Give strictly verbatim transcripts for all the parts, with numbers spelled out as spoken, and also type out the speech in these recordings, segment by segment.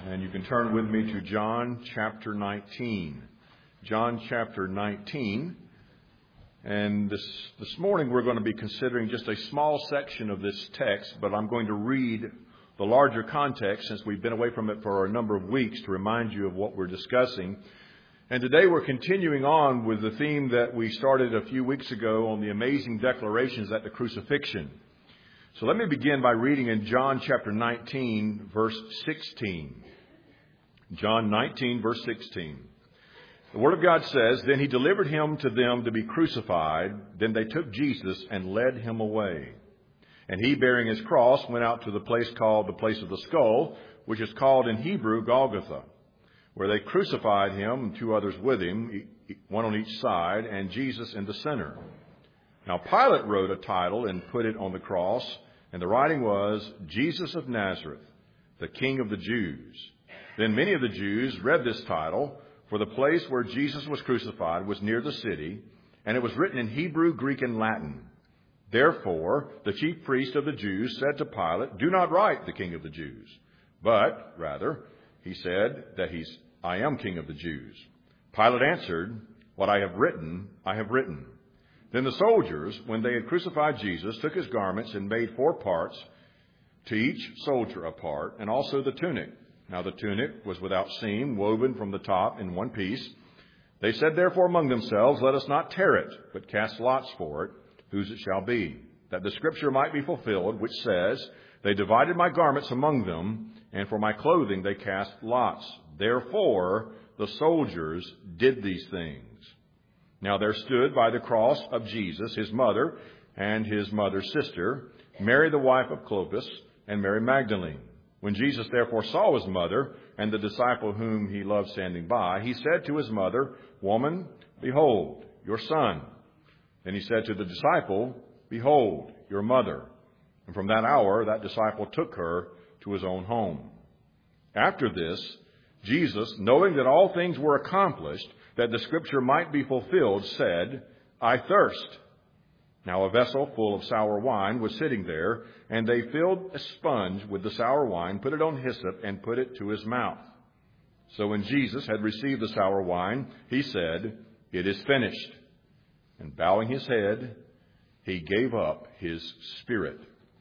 And you can turn with me to John chapter nineteen. John chapter nineteen. And this, this morning we're going to be considering just a small section of this text, but I'm going to read the larger context since we've been away from it for a number of weeks to remind you of what we're discussing. And today we're continuing on with the theme that we started a few weeks ago on the amazing declarations at the crucifixion. So let me begin by reading in John chapter nineteen, verse sixteen. John nineteen, verse sixteen. The Word of God says, "Then he delivered him to them to be crucified. Then they took Jesus and led him away. And he, bearing his cross, went out to the place called the place of the skull, which is called in Hebrew Golgotha, where they crucified him and two others with him, one on each side, and Jesus in the center. Now Pilate wrote a title and put it on the cross, and the writing was, Jesus of Nazareth, the King of the Jews. Then many of the Jews read this title, for the place where Jesus was crucified was near the city, and it was written in Hebrew, Greek, and Latin. Therefore, the chief priest of the Jews said to Pilate, 'Do not write the King of the Jews, but rather, he said that he's, I am King of the Jews.' Pilate answered, 'What I have written, I have written.' Then the soldiers, when they had crucified Jesus, took his garments and made four parts, to each soldier a part, and also the tunic. Now the tunic was without seam, woven from the top in one piece. They said therefore among themselves, 'Let us not tear it, but cast lots for it, whose it shall be, that the scripture might be fulfilled, which says, They divided my garments among them, and for my clothing they cast lots. Therefore the soldiers did these things. Now there stood by the cross of Jesus his mother and his mother's sister, Mary the wife of Clopas, and Mary Magdalene. When Jesus therefore saw his mother and the disciple whom he loved standing by, he said to his mother, 'Woman, behold, your son.' Then he said to the disciple, 'Behold, your mother.' And from that hour that disciple took her to his own home. After this, Jesus, knowing that all things were accomplished, that the scripture might be fulfilled, said, 'I thirst.' Now a vessel full of sour wine was sitting there, and they filled a sponge with the sour wine, put it on hyssop, and put it to his mouth. So when Jesus had received the sour wine, he said, 'It is finished.' And bowing his head, he gave up his spirit."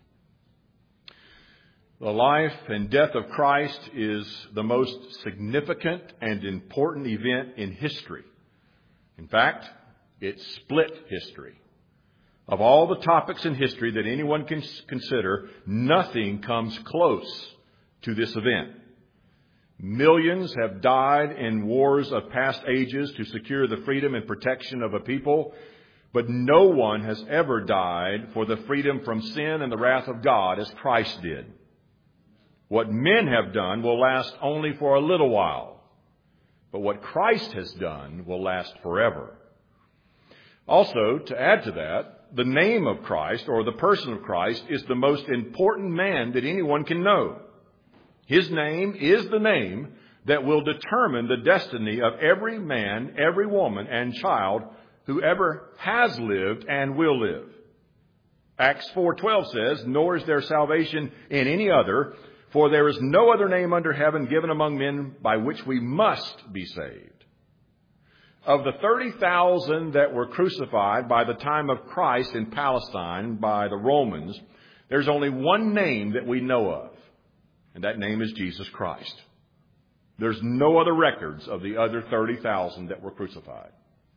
The life and death of Christ is the most significant and important event in history. In fact, it split history. Of all the topics in history that anyone can consider, nothing comes close to this event. Millions have died in wars of past ages to secure the freedom and protection of a people, but no one has ever died for the freedom from sin and the wrath of God as Christ did. What men have done will last only for a little while, but what Christ has done will last forever. Also, to add to that, the name of Christ, or the person of Christ, is the most important man that anyone can know. His name is the name that will determine the destiny of every man, every woman, and child who ever has lived and will live. Acts four twelve says, "Nor is there salvation in any other, for there is no other name under heaven given among men by which we must be saved." Of the thirty thousand that were crucified by the time of Christ in Palestine by the Romans, there's only one name that we know of, and that name is Jesus Christ. There's no other records of the other thirty thousand that were crucified.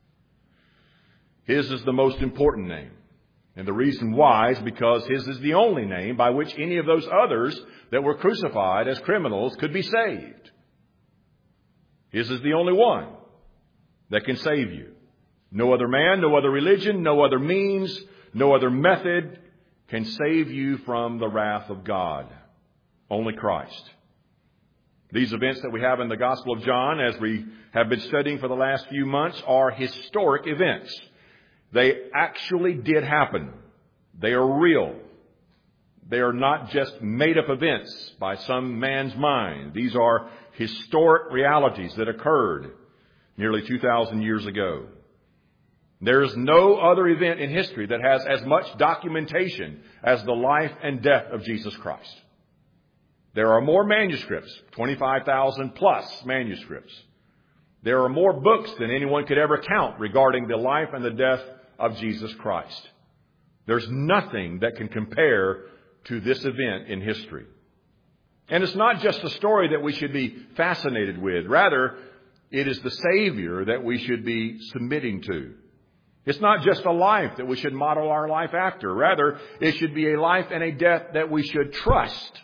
His is the most important name, and the reason why is because his is the only name by which any of those others that were crucified as criminals could be saved. His is the only one that can save you. No other man, no other religion, no other means, no other method can save you from the wrath of God. Only Christ. These events that we have in the Gospel of John, as we have been studying for the last few months, are historic events. They actually did happen. They are real. They are not just made-up events by some man's mind. These are historic realities that occurred nearly two thousand years ago. There is no other event in history that has as much documentation as the life and death of Jesus Christ. There are more manuscripts, twenty-five thousand plus manuscripts. There are more books than anyone could ever count regarding the life and the death of Jesus Christ. There's nothing that can compare to this event in history. And it's not just a story that we should be fascinated with. Rather, it is the Savior that we should be submitting to. It's not just a life that we should model our life after. Rather, it should be a life and a death that we should trust.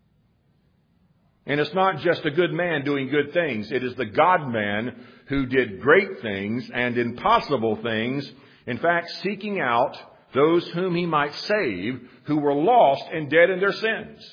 And it's not just a good man doing good things. It is the God-man who did great things and impossible things. In fact, seeking out those whom he might save who were lost and dead in their sins.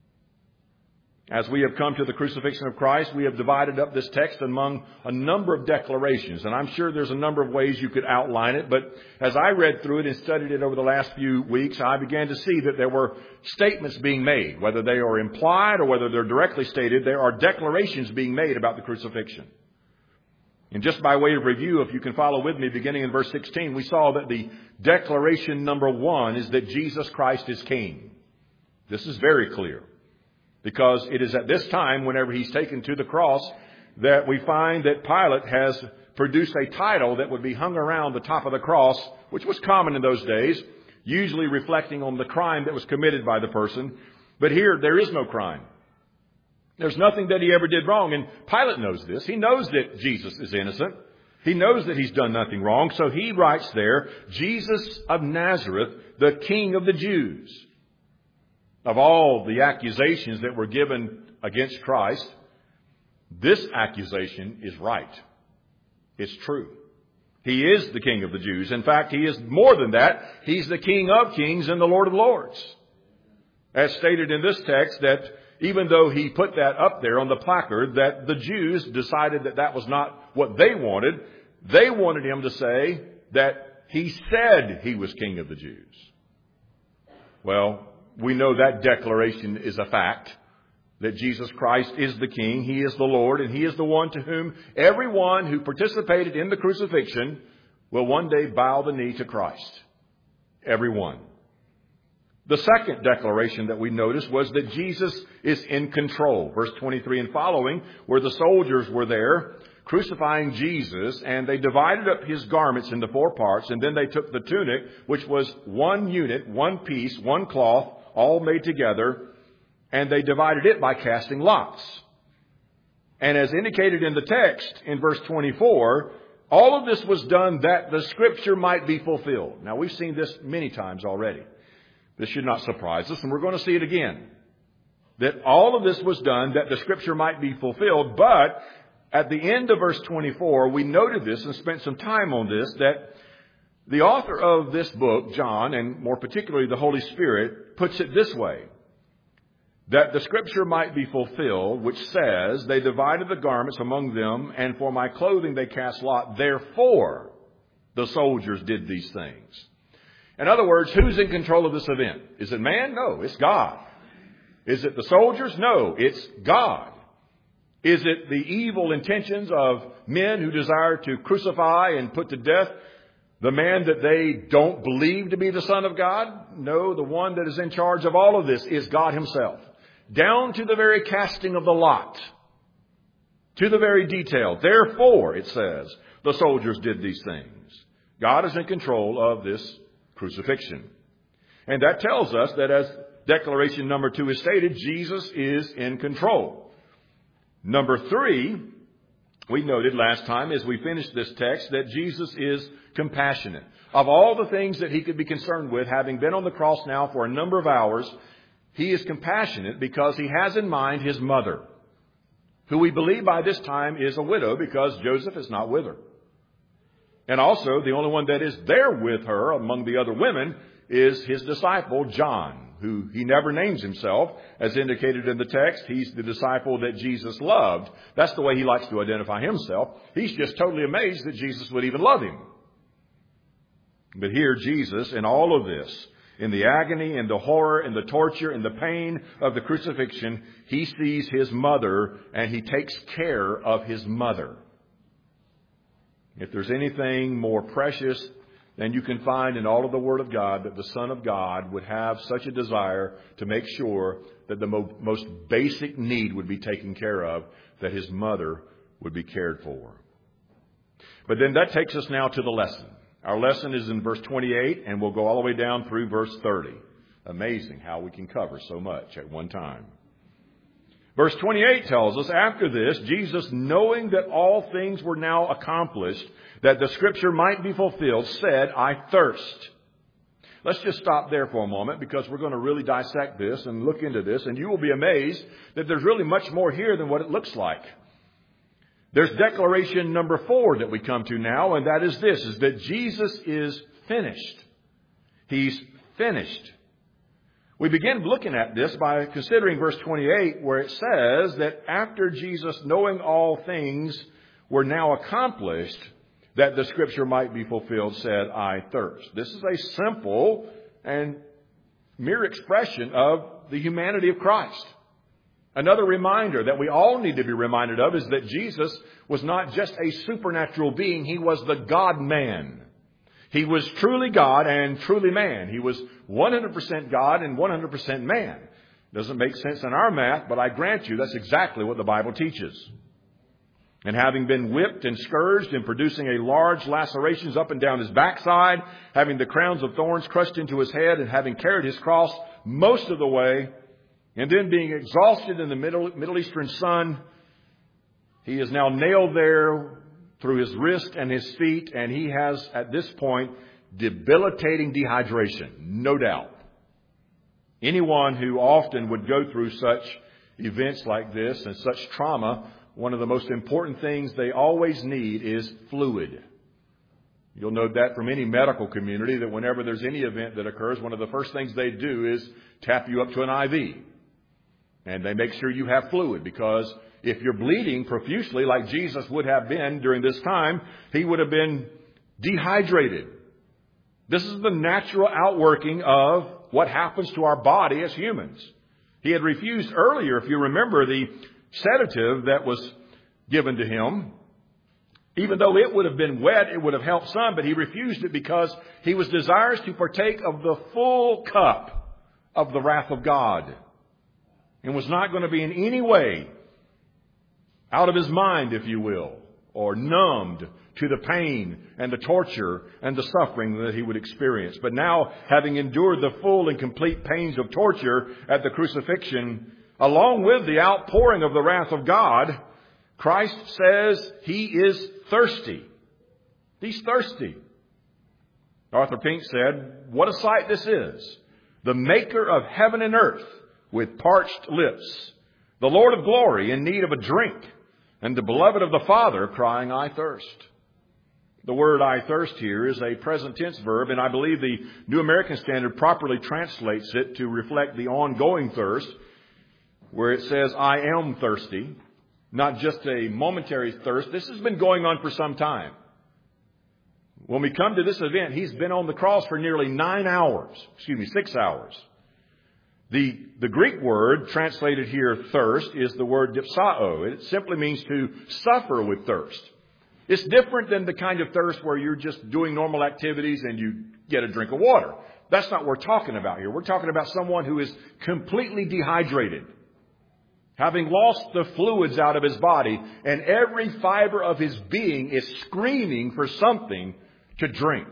As we have come to the crucifixion of Christ, we have divided up this text among a number of declarations. And I'm sure there's a number of ways you could outline it. But as I read through it and studied it over the last few weeks, I began to see that there were statements being made. Whether they are implied or whether they're directly stated, there are declarations being made about the crucifixion. And just by way of review, if you can follow with me, beginning in verse sixteen, we saw that the declaration number one is that Jesus Christ is King. This is very clear. Because it is at this time, whenever he's taken to the cross, that we find that Pilate has produced a title that would be hung around the top of the cross, which was common in those days, usually reflecting on the crime that was committed by the person. But here, there is no crime. There's nothing that he ever did wrong. And Pilate knows this. He knows that Jesus is innocent. He knows that he's done nothing wrong. So he writes there, Jesus of Nazareth, the King of the Jews. Of all the accusations that were given against Christ, this accusation is right. It's true. He is the King of the Jews. In fact, he is more than that. He's the King of kings and the Lord of lords. As stated in this text, that even though he put that up there on the placard, that the Jews decided that that was not what they wanted. They wanted him to say that he said he was King of the Jews. Well, we know that declaration is a fact, that Jesus Christ is the King, he is the Lord, and he is the one to whom everyone who participated in the crucifixion will one day bow the knee to Christ. Everyone. The second declaration that we noticed was that Jesus is in control. Verse twenty-three and following, where the soldiers were there crucifying Jesus, and they divided up his garments into four parts, and then they took the tunic, which was one unit, one piece, one cloth, all made together, and they divided it by casting lots. And as indicated in the text in verse twenty-four, all of this was done that the Scripture might be fulfilled. Now, we've seen this many times already. This should not surprise us, and we're going to see it again. That all of this was done that the Scripture might be fulfilled, but at the end of verse twenty-four, we noted this and spent some time on this, that the author of this book, John, and more particularly the Holy Spirit, puts it this way, that the Scripture might be fulfilled, which says, they divided the garments among them, and for my clothing they cast lot. Therefore, the soldiers did these things. In other words, who's in control of this event? Is it man? No, it's God. Is it the soldiers? No, it's God. Is it the evil intentions of men who desire to crucify and put to death the man that they don't believe to be the Son of God? No, the one that is in charge of all of this is God himself. Down to the very casting of the lot. To the very detail. Therefore, it says, the soldiers did these things. God is in control of this crucifixion. And that tells us that, as declaration number two is stated, Jesus is in control. Number three, we noted last time as we finished this text that Jesus is compassionate. Of all the things that he could be concerned with, having been on the cross now for a number of hours, he is compassionate because he has in mind his mother, who we believe by this time is a widow because Joseph is not with her. And also, the only one that is there with her among the other women is his disciple, John, who he never names himself. As indicated in the text, he's the disciple that Jesus loved. That's the way he likes to identify himself. He's just totally amazed that Jesus would even love him. But here, Jesus, in all of this, in the agony, in the horror, in the torture, in the pain of the crucifixion, he sees his mother and he takes care of his mother. If there's anything more precious than you can find in all of the Word of God that the Son of God would have such a desire to make sure that the mo- most basic need would be taken care of, that His mother would be cared for. But then that takes us now to the lesson. Our lesson is in verse twenty-eight, and we'll go all the way down through verse thirty. Amazing how we can cover so much at one time. Verse twenty-eight tells us, after this, Jesus, knowing that all things were now accomplished, that the Scripture might be fulfilled, said, I thirst. Let's just stop there for a moment, because we're going to really dissect this and look into this, and you will be amazed that there's really much more here than what it looks like. There's declaration number four that we come to now, and that is this, is that Jesus is finished. He's finished. We begin looking at this by considering verse twenty-eight, where it says that after Jesus, knowing all things were now accomplished, that the Scripture might be fulfilled, said, I thirst. This is a simple and mere expression of the humanity of Christ. Another reminder that we all need to be reminded of is that Jesus was not just a supernatural being. He was the God-man. He was truly God and truly man. He was one hundred percent God and one hundred percent man. Doesn't make sense in our math, but I grant you that's exactly what the Bible teaches. And having been whipped and scourged and producing a large lacerations up and down his backside, having the crowns of thorns crushed into his head, and having carried his cross most of the way, and then being exhausted in the Middle, Middle Eastern sun, he is now nailed there through his wrist and his feet, and he has, at this point, debilitating dehydration, no doubt. Anyone who often would go through such events like this and such trauma, one of the most important things they always need is fluid. You'll note that from any medical community, that whenever there's any event that occurs, one of the first things they do is tap you up to an I V. And they make sure you have fluid, because if you're bleeding profusely like Jesus would have been during this time, he would have been dehydrated. This is the natural outworking of what happens to our body as humans. He had refused earlier, if you remember, the sedative that was given to him. Even though it would have been wet, it would have helped some, but he refused it because he was desirous to partake of the full cup of the wrath of God, and was not going to be in any way out of his mind, if you will, or numbed to the pain and the torture and the suffering that he would experience. But now, having endured the full and complete pains of torture at the crucifixion, along with the outpouring of the wrath of God, Christ says he is thirsty. He's thirsty. Arthur Pink said, what a sight this is. The maker of heaven and earth with parched lips. The Lord of glory in need of a drink. And the beloved of the Father crying, I thirst. The word I thirst here is a present tense verb, and I believe the New American Standard properly translates it to reflect the ongoing thirst, where it says, I am thirsty. Not just a momentary thirst. This has been going on for some time. When we come to this event, he's been on the cross for nearly nine hours. Excuse me, six hours. The, the Greek word translated here, thirst, is the word dipsao. It simply means to suffer with thirst. It's different than the kind of thirst where you're just doing normal activities and you get a drink of water. That's not what we're talking about here. We're talking about someone who is completely dehydrated, having lost the fluids out of his body, and every fiber of his being is screaming for something to drink.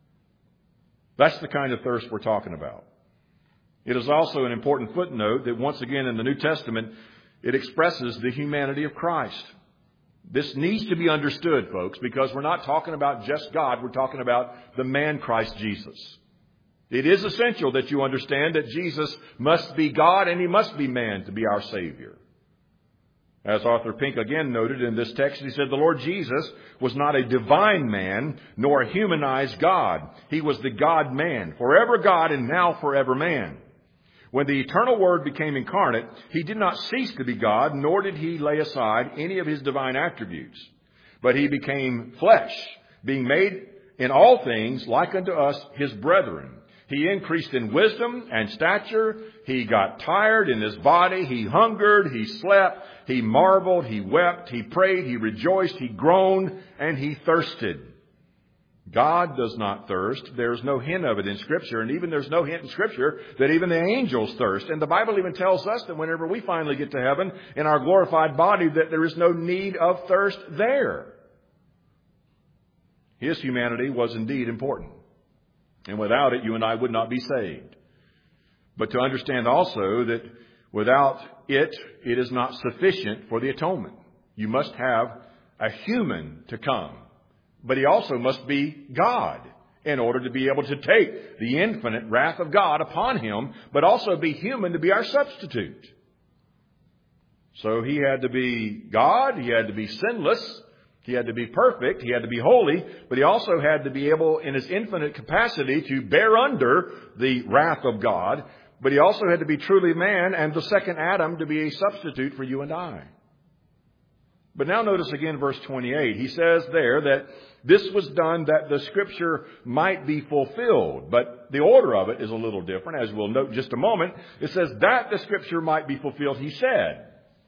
That's the kind of thirst we're talking about. It is also an important footnote that once again in the New Testament, it expresses the humanity of Christ. This needs to be understood, folks, because we're not talking about just God. We're talking about the man Christ Jesus. It is essential that you understand that Jesus must be God and he must be man to be our Savior. As Arthur Pink again noted in this text, he said, the Lord Jesus was not a divine man, nor a humanized God. He was the God-man, forever God and now forever man. When the eternal Word became incarnate, he did not cease to be God, nor did he lay aside any of his divine attributes. But he became flesh, being made in all things like unto us, his brethren. He increased in wisdom and stature. He got tired in his body. He hungered. He slept. He marveled. He wept. He prayed. He rejoiced. He groaned. And he thirsted. God does not thirst. There's no hint of it in Scripture. And even there's no hint in Scripture that even the angels thirst. And the Bible even tells us that whenever we finally get to heaven in our glorified body, that there is no need of thirst there. His humanity was indeed important. And without it, you and I would not be saved. But to understand also that without it, it is not sufficient for the atonement. You must have a human to come. But he also must be God in order to be able to take the infinite wrath of God upon him, but also be human to be our substitute. So he had to be God, he had to be sinless, he had to be perfect, he had to be holy, but he also had to be able in his infinite capacity to bear under the wrath of God, but he also had to be truly man and the second Adam to be a substitute for you and I. But now notice again verse twenty-eight. He says there that this was done that the Scripture might be fulfilled. But the order of it is a little different, as we'll note in just a moment. It says that the Scripture might be fulfilled, he said.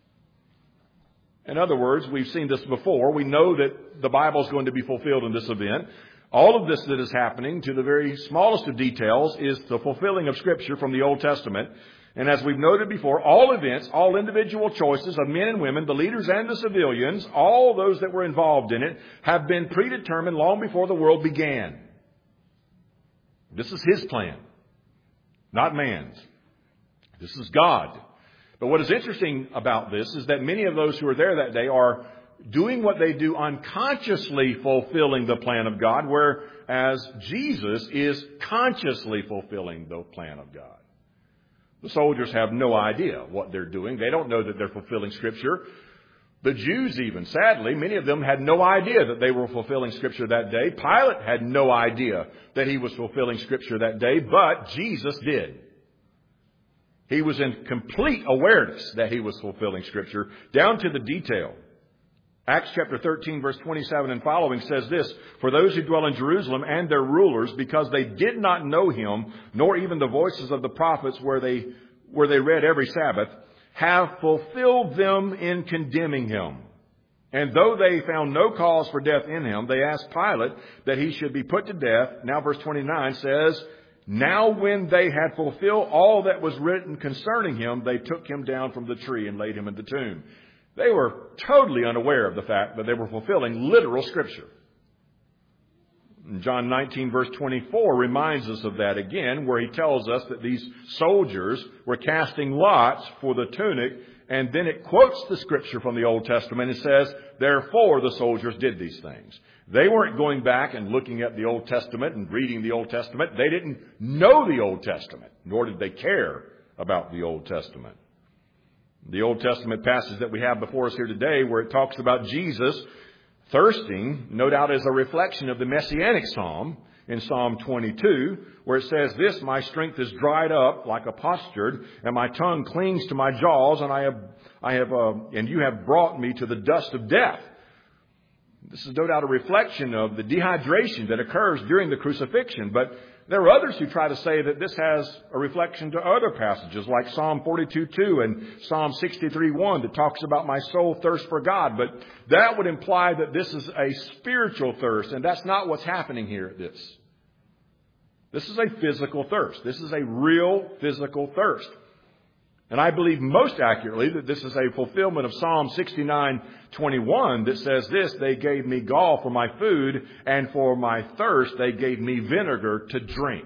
In other words, we've seen this before. We know that the Bible is going to be fulfilled in this event. All of this that is happening, to the very smallest of details, is the fulfilling of Scripture from the Old Testament. And as we've noted before, all events, all individual choices of men and women, the leaders and the civilians, all those that were involved in it, have been predetermined long before the world began. This is His plan, not man's. This is God. But what is interesting about this is that many of those who are there that day are doing what they do unconsciously fulfilling the plan of God, whereas Jesus is consciously fulfilling the plan of God. The soldiers have no idea what they're doing. They don't know that they're fulfilling Scripture. The Jews even, sadly, many of them had no idea that they were fulfilling Scripture that day. Pilate had no idea that he was fulfilling Scripture that day, but Jesus did. He was in complete awareness that he was fulfilling Scripture, down to the detail. Acts chapter thirteen, verse twenty-seven and following says this, "For those who dwell in Jerusalem and their rulers, because they did not know him, nor even the voices of the prophets where they, where they read every Sabbath, have fulfilled them in condemning him. And though they found no cause for death in him, they asked Pilate that he should be put to death." Now verse twenty-nine says, "Now when they had fulfilled all that was written concerning him, they took him down from the tree and laid him in the tomb." They were totally unaware of the fact that they were fulfilling literal Scripture. John nineteen verse twenty-four reminds us of that again, where he tells us that these soldiers were casting lots for the tunic, and then it quotes the Scripture from the Old Testament and says, "Therefore the soldiers did these things." They weren't going back and looking at the Old Testament and reading the Old Testament. They didn't know the Old Testament, nor did they care about the Old Testament. The Old Testament passage that we have before us here today, where it talks about Jesus thirsting, no doubt is a reflection of the Messianic Psalm in Psalm twenty-two, where it says this, "My strength is dried up like a potsherd, and my tongue clings to my jaws, and I have, I have, uh, and you have brought me to the dust of death." This is no doubt a reflection of the dehydration that occurs during the crucifixion, but there are others who try to say that this has a reflection to other passages like Psalm forty-two two and Psalm sixty-three one that talks about my soul thirsts for God. But that would imply that this is a spiritual thirst, and that's not what's happening here at this. This is a physical thirst. This is a real physical thirst. And I believe most accurately that this is a fulfillment of Psalm sixty-nine twenty-one that says this, "They gave me gall for my food, and for my thirst they gave me vinegar to drink."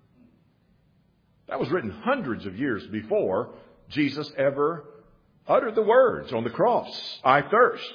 That was written hundreds of years before Jesus ever uttered the words on the cross, "I thirst."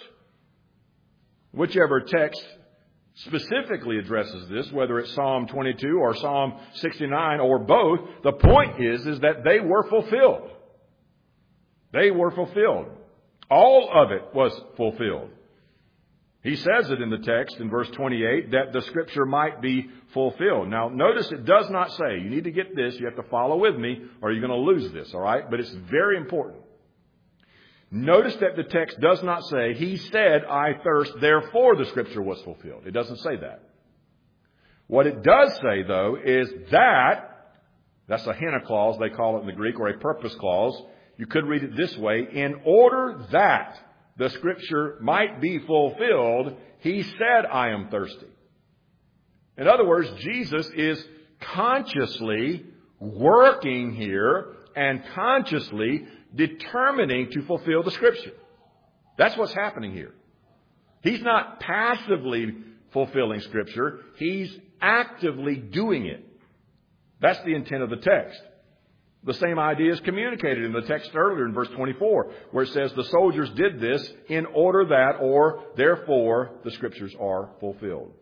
Whichever text specifically addresses this, whether it's Psalm twenty-two or Psalm sixty-nine or both, the point is, is that they were fulfilled. They were fulfilled. All of it was fulfilled. He says it in the text in verse twenty-eight that the Scripture might be fulfilled. Now, notice it does not say, you need to get this, you have to follow with me, or you're going to lose this, all right? But it's very important. Notice that the text does not say, "He said, I thirst, therefore the Scripture was fulfilled." It doesn't say that. What it does say, though, is that, that's a hina clause, they call it in the Greek, or a purpose clause. You could read it this way, "In order that the Scripture might be fulfilled, he said, I am thirsty." In other words, Jesus is consciously working here and consciously determining to fulfill the Scripture. That's what's happening here. He's not passively fulfilling Scripture. He's actively doing it. That's the intent of the text. The same idea is communicated in the text earlier in verse twenty-four, where it says the soldiers did this in order that, or therefore, the Scriptures are fulfilled.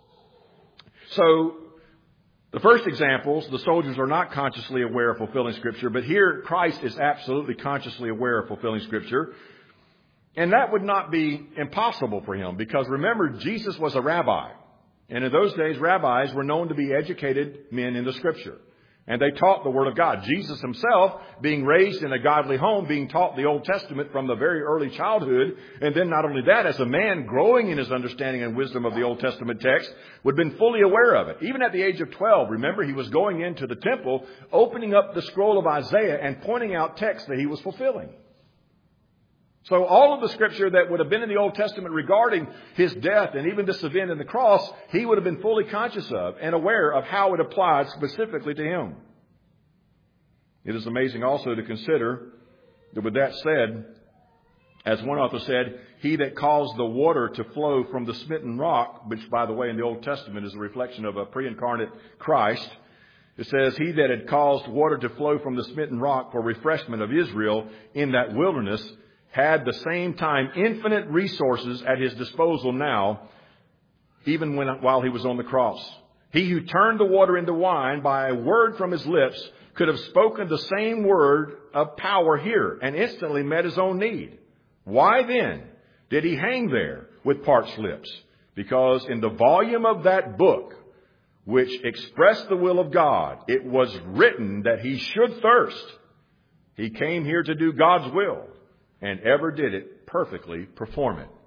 So, the first examples, the soldiers are not consciously aware of fulfilling Scripture, but here Christ is absolutely consciously aware of fulfilling Scripture. And that would not be impossible for him, because remember, Jesus was a rabbi. And in those days, rabbis were known to be educated men in the Scripture. And they taught the Word of God. Jesus himself, being raised in a godly home, being taught the Old Testament from the very early childhood, and then not only that, as a man growing in his understanding and wisdom of the Old Testament text, would have been fully aware of it. Even at the age of twelve, remember, he was going into the temple, opening up the scroll of Isaiah and pointing out texts that he was fulfilling. So all of the Scripture that would have been in the Old Testament regarding his death and even this event in the cross, he would have been fully conscious of and aware of how it applied specifically to him. It is amazing also to consider that with that said, as one author said, he that caused the water to flow from the smitten rock, which by the way in the Old Testament is a reflection of a pre-incarnate Christ. It says, he that had caused water to flow from the smitten rock for refreshment of Israel in that wilderness had the same time infinite resources at his disposal now, even when while he was on the cross. He who turned the water into wine by a word from his lips could have spoken the same word of power here and instantly met his own need. Why then did he hang there with parched lips? Because in the volume of that book, which expressed the will of God, it was written that he should thirst. He came here to do God's will, and ever did it perfectly perform it.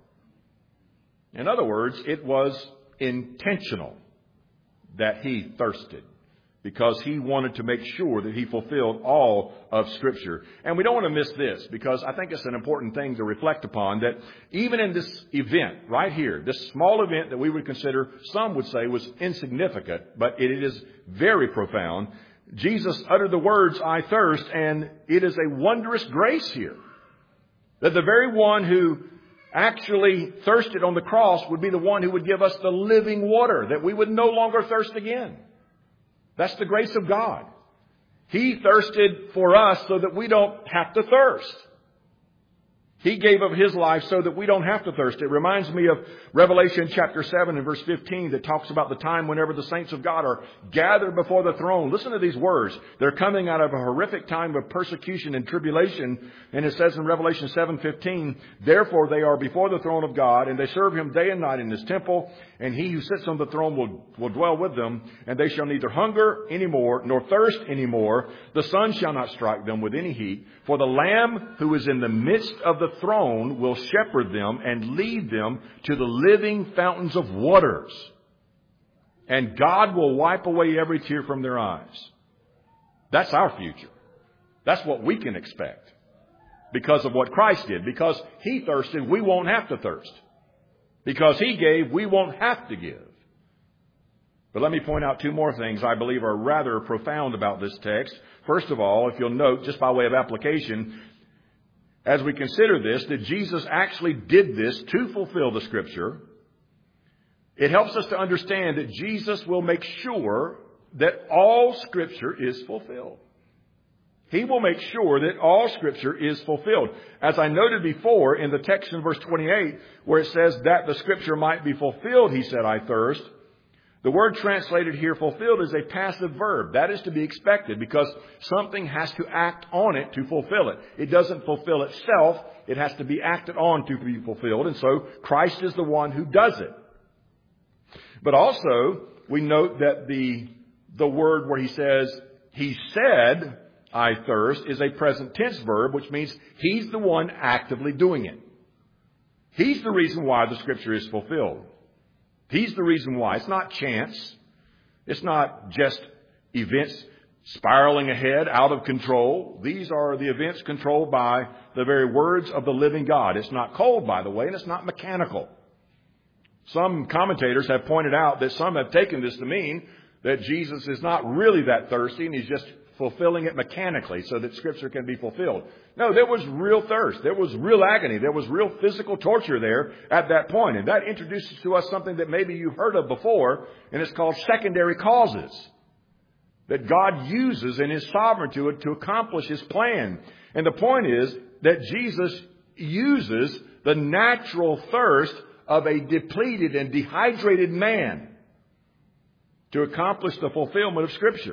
In other words, it was intentional that he thirsted, because he wanted to make sure that he fulfilled all of Scripture. And we don't want to miss this, because I think it's an important thing to reflect upon, that even in this event right here, this small event that we would consider, some would say was insignificant, but it is very profound. Jesus uttered the words, I thirst, and it is a wondrous grace here. That the very one who actually thirsted on the cross would be the one who would give us the living water, that we would no longer thirst again. That's the grace of God. He thirsted for us so that we don't have to thirst. He gave of his life so that we don't have to thirst. It reminds me of Revelation chapter seven and verse fifteen that talks about the time whenever the saints of God are gathered before the throne. Listen to these words. They're coming out of a horrific time of persecution and tribulation. And it says in Revelation seven fifteen, therefore they are before the throne of God, and they serve him day and night in his temple. And he who sits on the throne will, will dwell with them, and they shall neither hunger any more, nor thirst any more. The sun shall not strike them with any heat. For the Lamb who is in the midst of the throne will shepherd them and lead them to the living fountains of waters. And God will wipe away every tear from their eyes. That's our future. That's what we can expect because of what Christ did. Because he thirsted, we won't have to thirst. Because he gave, we won't have to give. But let me point out two more things I believe are rather profound about this text. First of all, if you'll note, just by way of application, as we consider this, that Jesus actually did this to fulfill the Scripture, it helps us to understand that Jesus will make sure that all Scripture is fulfilled. He will make sure that all Scripture is fulfilled. As I noted before in the text in verse twenty-eight, where it says that the Scripture might be fulfilled, he said, I thirst. The word translated here, fulfilled, is a passive verb. That is to be expected because something has to act on it to fulfill it. It doesn't fulfill itself. It has to be acted on to be fulfilled. And so Christ is the one who does it. But also, we note that the, the word where he says, he said, I thirst, is a present tense verb, which means he's the one actively doing it. He's the reason why the Scripture is fulfilled. He's the reason why. It's not chance. It's not just events spiraling ahead out of control. These are the events controlled by the very words of the living God. It's not cold, by the way, and it's not mechanical. Some commentators have pointed out that some have taken this to mean that Jesus is not really that thirsty and he's just fulfilling it mechanically so that Scripture can be fulfilled. No, there was real thirst. There was real agony. There was real physical torture there at that point. And that introduces to us something that maybe you've heard of before, and it's called secondary causes that God uses in His sovereignty to, to accomplish His plan. And the point is that Jesus uses the natural thirst of a depleted and dehydrated man to accomplish the fulfillment of Scripture.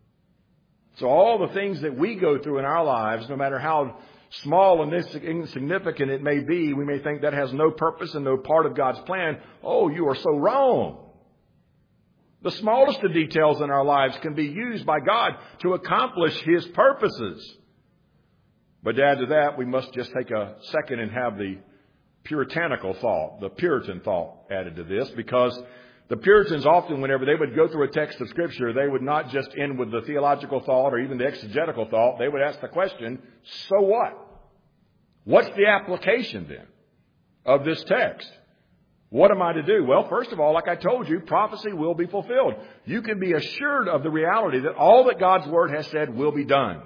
So all the things that we go through in our lives, no matter how small and insignificant it may be, we may think that has no purpose and no part of God's plan. Oh, you are so wrong. The smallest of details in our lives can be used by God to accomplish His purposes. But to add to that, we must just take a second and have the puritanical thought, the Puritan thought added to this, because the Puritans often, whenever they would go through a text of Scripture, they would not just end with the theological thought or even the exegetical thought. They would ask the question, so what? What's the application then of this text? What am I to do? Well, first of all, like I told you, prophecy will be fulfilled. You can be assured of the reality that all that God's Word has said will be done.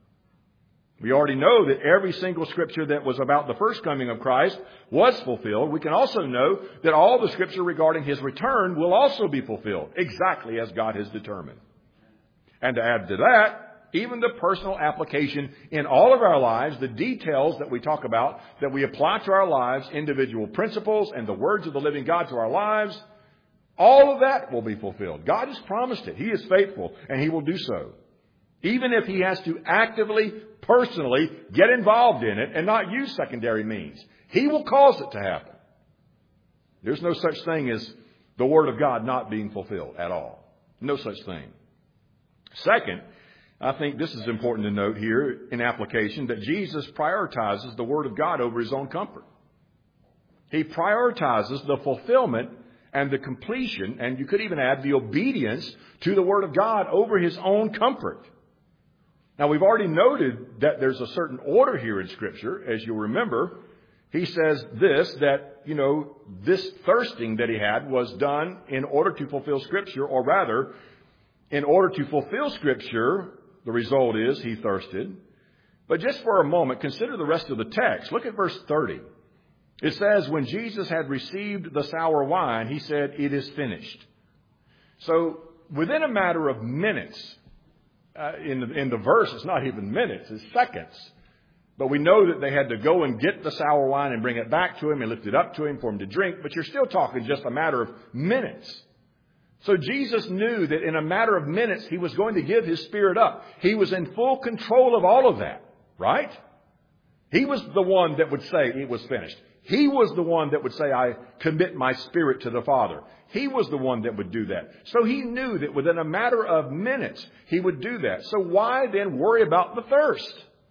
We already know that every single Scripture that was about the first coming of Christ was fulfilled. We can also know that all the Scripture regarding His return will also be fulfilled, exactly as God has determined. And to add to that, even the personal application in all of our lives, the details that we talk about, that we apply to our lives, individual principles and the words of the living God to our lives, all of that will be fulfilled. God has promised it. He is faithful, and He will do so. Even if He has to actively, personally get involved in it and not use secondary means, He will cause it to happen. There's no such thing as the Word of God not being fulfilled at all. No such thing. Second, I think this is important to note here in application, that Jesus prioritizes the Word of God over His own comfort. He prioritizes the fulfillment and the completion, and you could even add the obedience to the Word of God over His own comfort. Now, we've already noted that there's a certain order here in Scripture. As you'll remember, He says this, that, you know, this thirsting that He had was done in order to fulfill Scripture, or rather, in order to fulfill Scripture, the result is He thirsted. But just for a moment, consider the rest of the text. Look at verse thirty. It says, when Jesus had received the sour wine, He said, it is finished. So, within a matter of minutes, Uh, in, the, in the verse, it's not even minutes, it's seconds. But we know that they had to go and get the sour wine and bring it back to Him and lift it up to Him for Him to drink. But you're still talking just a matter of minutes. So Jesus knew that in a matter of minutes, He was going to give His Spirit up. He was in full control of all of that, right? He was the one that would say it was finished. He was the one that would say, I commit my spirit to the Father. He was the one that would do that. So He knew that within a matter of minutes, He would do that. So why then worry about the thirst?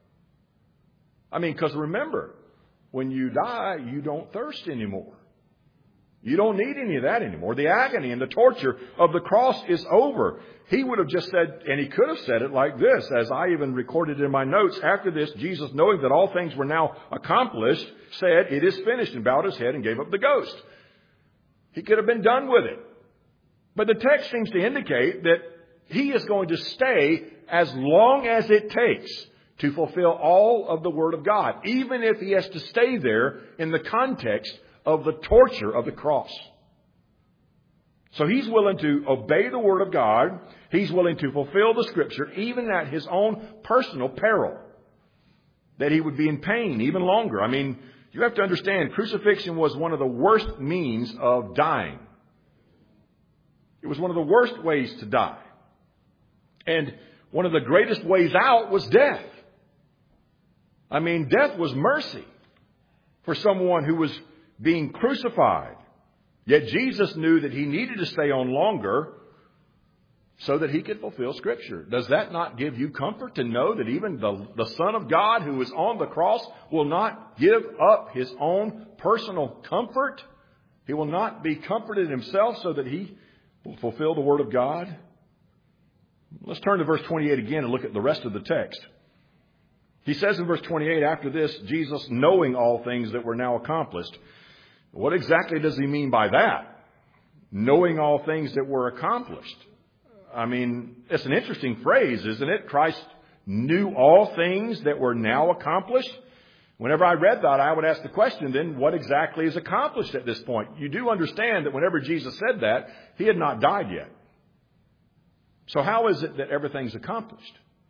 I mean, because remember, when you die, you don't thirst anymore. You don't need any of that anymore. The agony and the torture of the cross is over. He would have just said, and He could have said it like this, as I even recorded in my notes. After this, Jesus, knowing that all things were now accomplished, said, it is finished, and bowed His head and gave up the ghost. He could have been done with it. But the text seems to indicate that He is going to stay as long as it takes to fulfill all of the Word of God, even if He has to stay there in the context of the torture of the cross. So He's willing to obey the Word of God. He's willing to fulfill the Scripture, even at His own personal peril. That He would be in pain even longer. I mean, you have to understand, crucifixion was one of the worst means of dying. It was one of the worst ways to die. And one of the greatest ways out was death. I mean, death was mercy for someone who was being crucified. Yet Jesus knew that He needed to stay on longer so that He could fulfill Scripture. Does that not give you comfort to know that even the, the Son of God who is on the cross will not give up His own personal comfort? He will not be comforted Himself so that He will fulfill the Word of God? Let's turn to verse twenty-eight again and look at the rest of the text. He says in verse twenty-eight, after this, Jesus, knowing all things that were now accomplished, What exactly does he mean by that? Knowing all things that were accomplished. I mean, it's an interesting phrase, isn't it? Christ knew all things that were now accomplished. Whenever I read that, I would ask the question, then, what exactly is accomplished at this point? You do understand that whenever Jesus said that, he had not died yet. So how is it that everything's accomplished?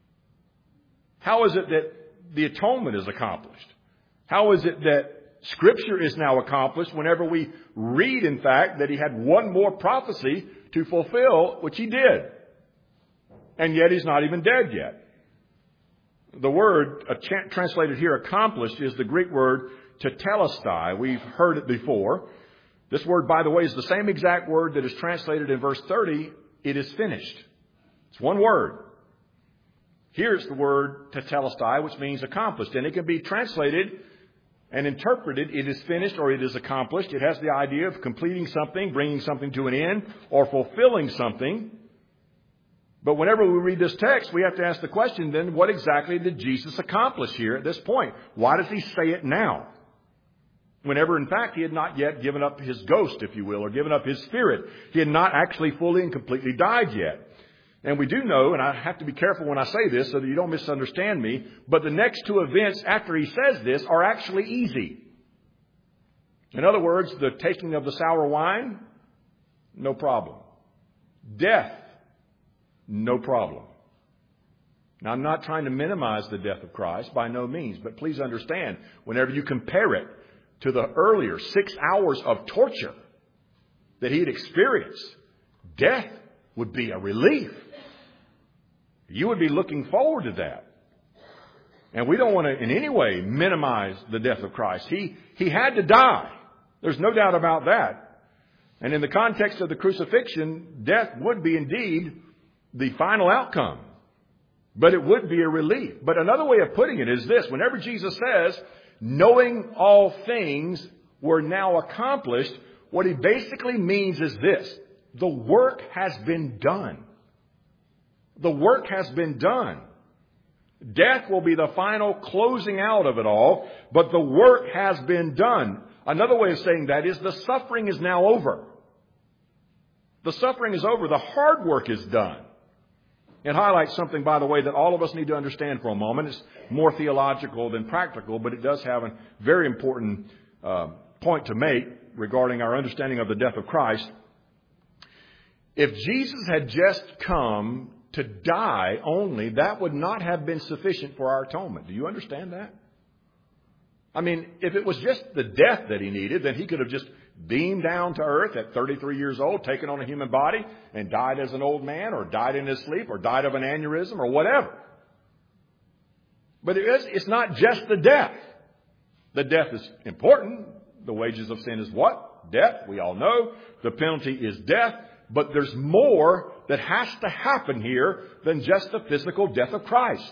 How is it that the atonement is accomplished? How is it that Scripture is now accomplished whenever we read, in fact, that he had one more prophecy to fulfill, which he did? And yet he's not even dead yet. The word uh, tra- translated here, accomplished, is the Greek word tetelestai. We've heard it before. This word, by the way, is the same exact word that is translated in verse thirty, it is finished. It's one word. Here's the word tetelestai, which means accomplished. And it can be translated and interpreted, it is finished or it is accomplished. It has the idea of completing something, bringing something to an end, or fulfilling something. But whenever we read this text, we have to ask the question, then, what exactly did Jesus accomplish here at this point? Why does he say it now? Whenever, in fact, he had not yet given up his ghost, if you will, or given up his spirit. He had not actually fully and completely died yet. And we do know, and I have to be careful when I say this so that you don't misunderstand me, but the next two events after he says this are actually easy. In other words, the taking of the sour wine, no problem. Death, no problem. Now, I'm not trying to minimize the death of Christ, by no means, but please understand, whenever you compare it to the earlier six hours of torture that he had experienced, death would be a relief. You would be looking forward to that. And we don't want to in any way minimize the death of Christ. He, he had to die. There's no doubt about that. And in the context of the crucifixion, death would be indeed the final outcome. But it would be a relief. But another way of putting it is this. Whenever Jesus says, knowing all things were now accomplished, what he basically means is this. The work has been done. The work has been done. Death will be the final closing out of it all, but the work has been done. Another way of saying that is the suffering is now over. The suffering is over. The hard work is done. It highlights something, by the way, that all of us need to understand for a moment. It's more theological than practical, but it does have a very important uh, point to make regarding our understanding of the death of Christ. If Jesus had just come to die only, that would not have been sufficient for our atonement. Do you understand that? I mean, if it was just the death that he needed, then he could have just beamed down to earth at thirty-three years old, taken on a human body, and died as an old man, or died in his sleep, or died of an aneurysm, or whatever. But it is, it's not just the death. The death is important. The wages of sin is what? Death. We all know. The penalty is death. But there's more that has to happen here than just the physical death of Christ.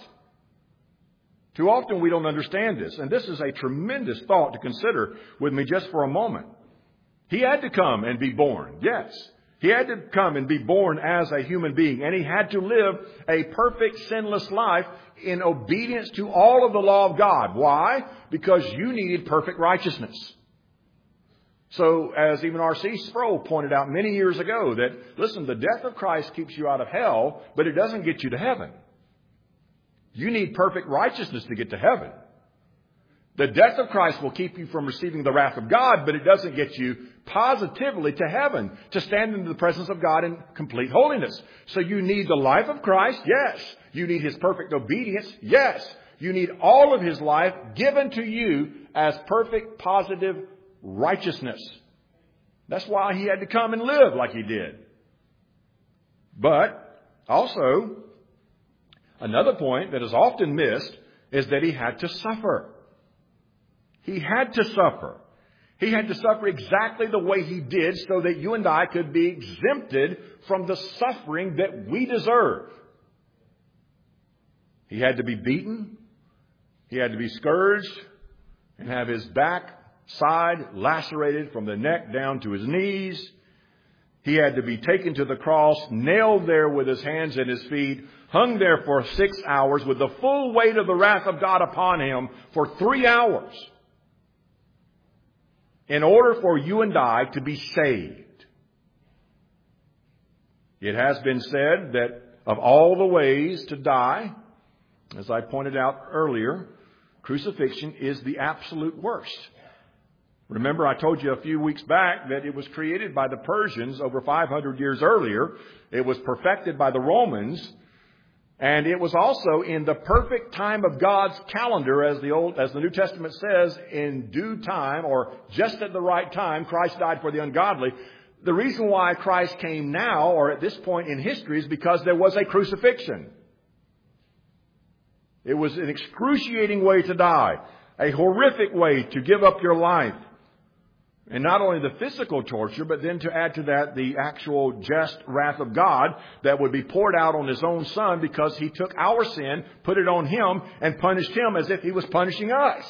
Too often we don't understand this. And this is a tremendous thought to consider with me just for a moment. He had to come and be born. Yes. He had to come and be born as a human being. And he had to live a perfect, sinless life in obedience to all of the law of God. Why? Because you needed perfect righteousness. So, as even R C Sproul pointed out many years ago, that, listen, the death of Christ keeps you out of hell, but it doesn't get you to heaven. You need perfect righteousness to get to heaven. The death of Christ will keep you from receiving the wrath of God, but it doesn't get you positively to heaven, to stand in the presence of God in complete holiness. So you need the life of Christ, yes. You need his perfect obedience, yes. You need all of his life given to you as perfect, positive righteousness. That's why he had to come and live like he did. But also, another point that is often missed is that he had to suffer. He had to suffer. He had to suffer exactly the way he did so that you and I could be exempted from the suffering that we deserve. He had to be beaten. He had to be scourged and have his back side lacerated from the neck down to his knees. He had to be taken to the cross, nailed there with his hands and his feet, hung there for six hours with the full weight of the wrath of God upon him for three hours. in order for you and I to be saved. It has been said that of all the ways to die, as I pointed out earlier, crucifixion is the absolute worst. Remember, I told you a few weeks back that it was created by the Persians over five hundred years earlier. It was perfected by the Romans. And it was also in the perfect time of God's calendar, as the Old, as the New Testament says, in due time, or just at the right time, Christ died for the ungodly. The reason why Christ came now, or at this point in history, is because there was a crucifixion. It was an excruciating way to die, a horrific way to give up your life. And not only the physical torture, but then to add to that the actual just wrath of God that would be poured out on His own Son because He took our sin, put it on Him, and punished Him as if He was punishing us.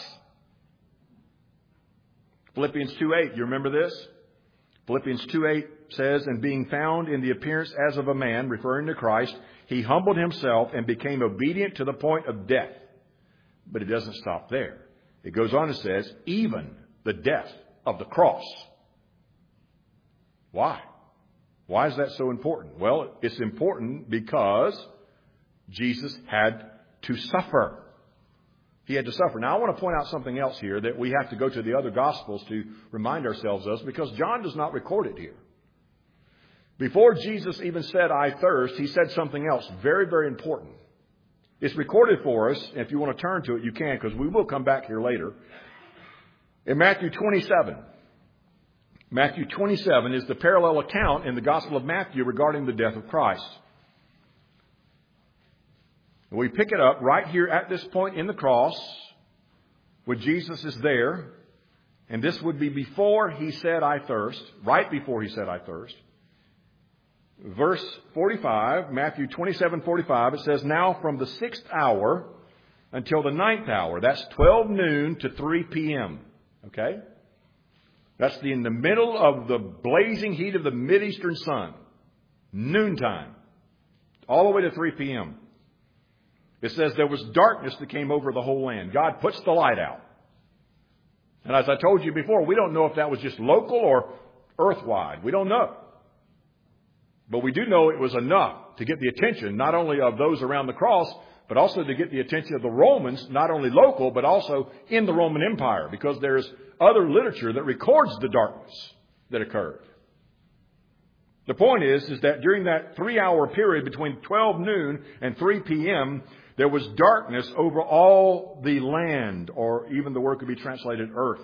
Philippians two eight, you remember this? Philippians two eight says, "And being found in the appearance as of a man," referring to Christ, "He humbled Himself and became obedient to the point of death." But it doesn't stop there. It goes on and says, "Even the death of the cross." Why? Why is that so important? Well, it's important because Jesus had to suffer. He had to suffer. Now, I want to point out something else here that we have to go to the other Gospels to remind ourselves of, because John does not record it here. Before Jesus even said, "I thirst," He said something else very, very important. It's recorded for us. If you want to turn to it, you can, because we will come back here later. In Matthew twenty-seven, Matthew twenty-seven is the parallel account in the Gospel of Matthew regarding the death of Christ. We pick it up right here at this point in the cross, where Jesus is there, and this would be before He said, "I thirst," right before He said, "I thirst." Verse forty-five, Matthew twenty-seven forty-five, it says, "Now from the sixth hour until the ninth hour," that's twelve noon to three p.m., okay? That's the, in the middle of the blazing heat of the Mideastern sun. Noontime. All the way to three p.m. It says there was darkness that came over the whole land. God puts the light out. And as I told you before, we don't know if that was just local or earthwide. We don't know. But we do know it was enough to get the attention not only of those around the cross, but also to get the attention of the Romans, not only local, but also in the Roman Empire, because there's other literature that records the darkness that occurred. The point is, is that during that three-hour period between twelve noon and three p.m., there was darkness over all the land, or even the word could be translated earth.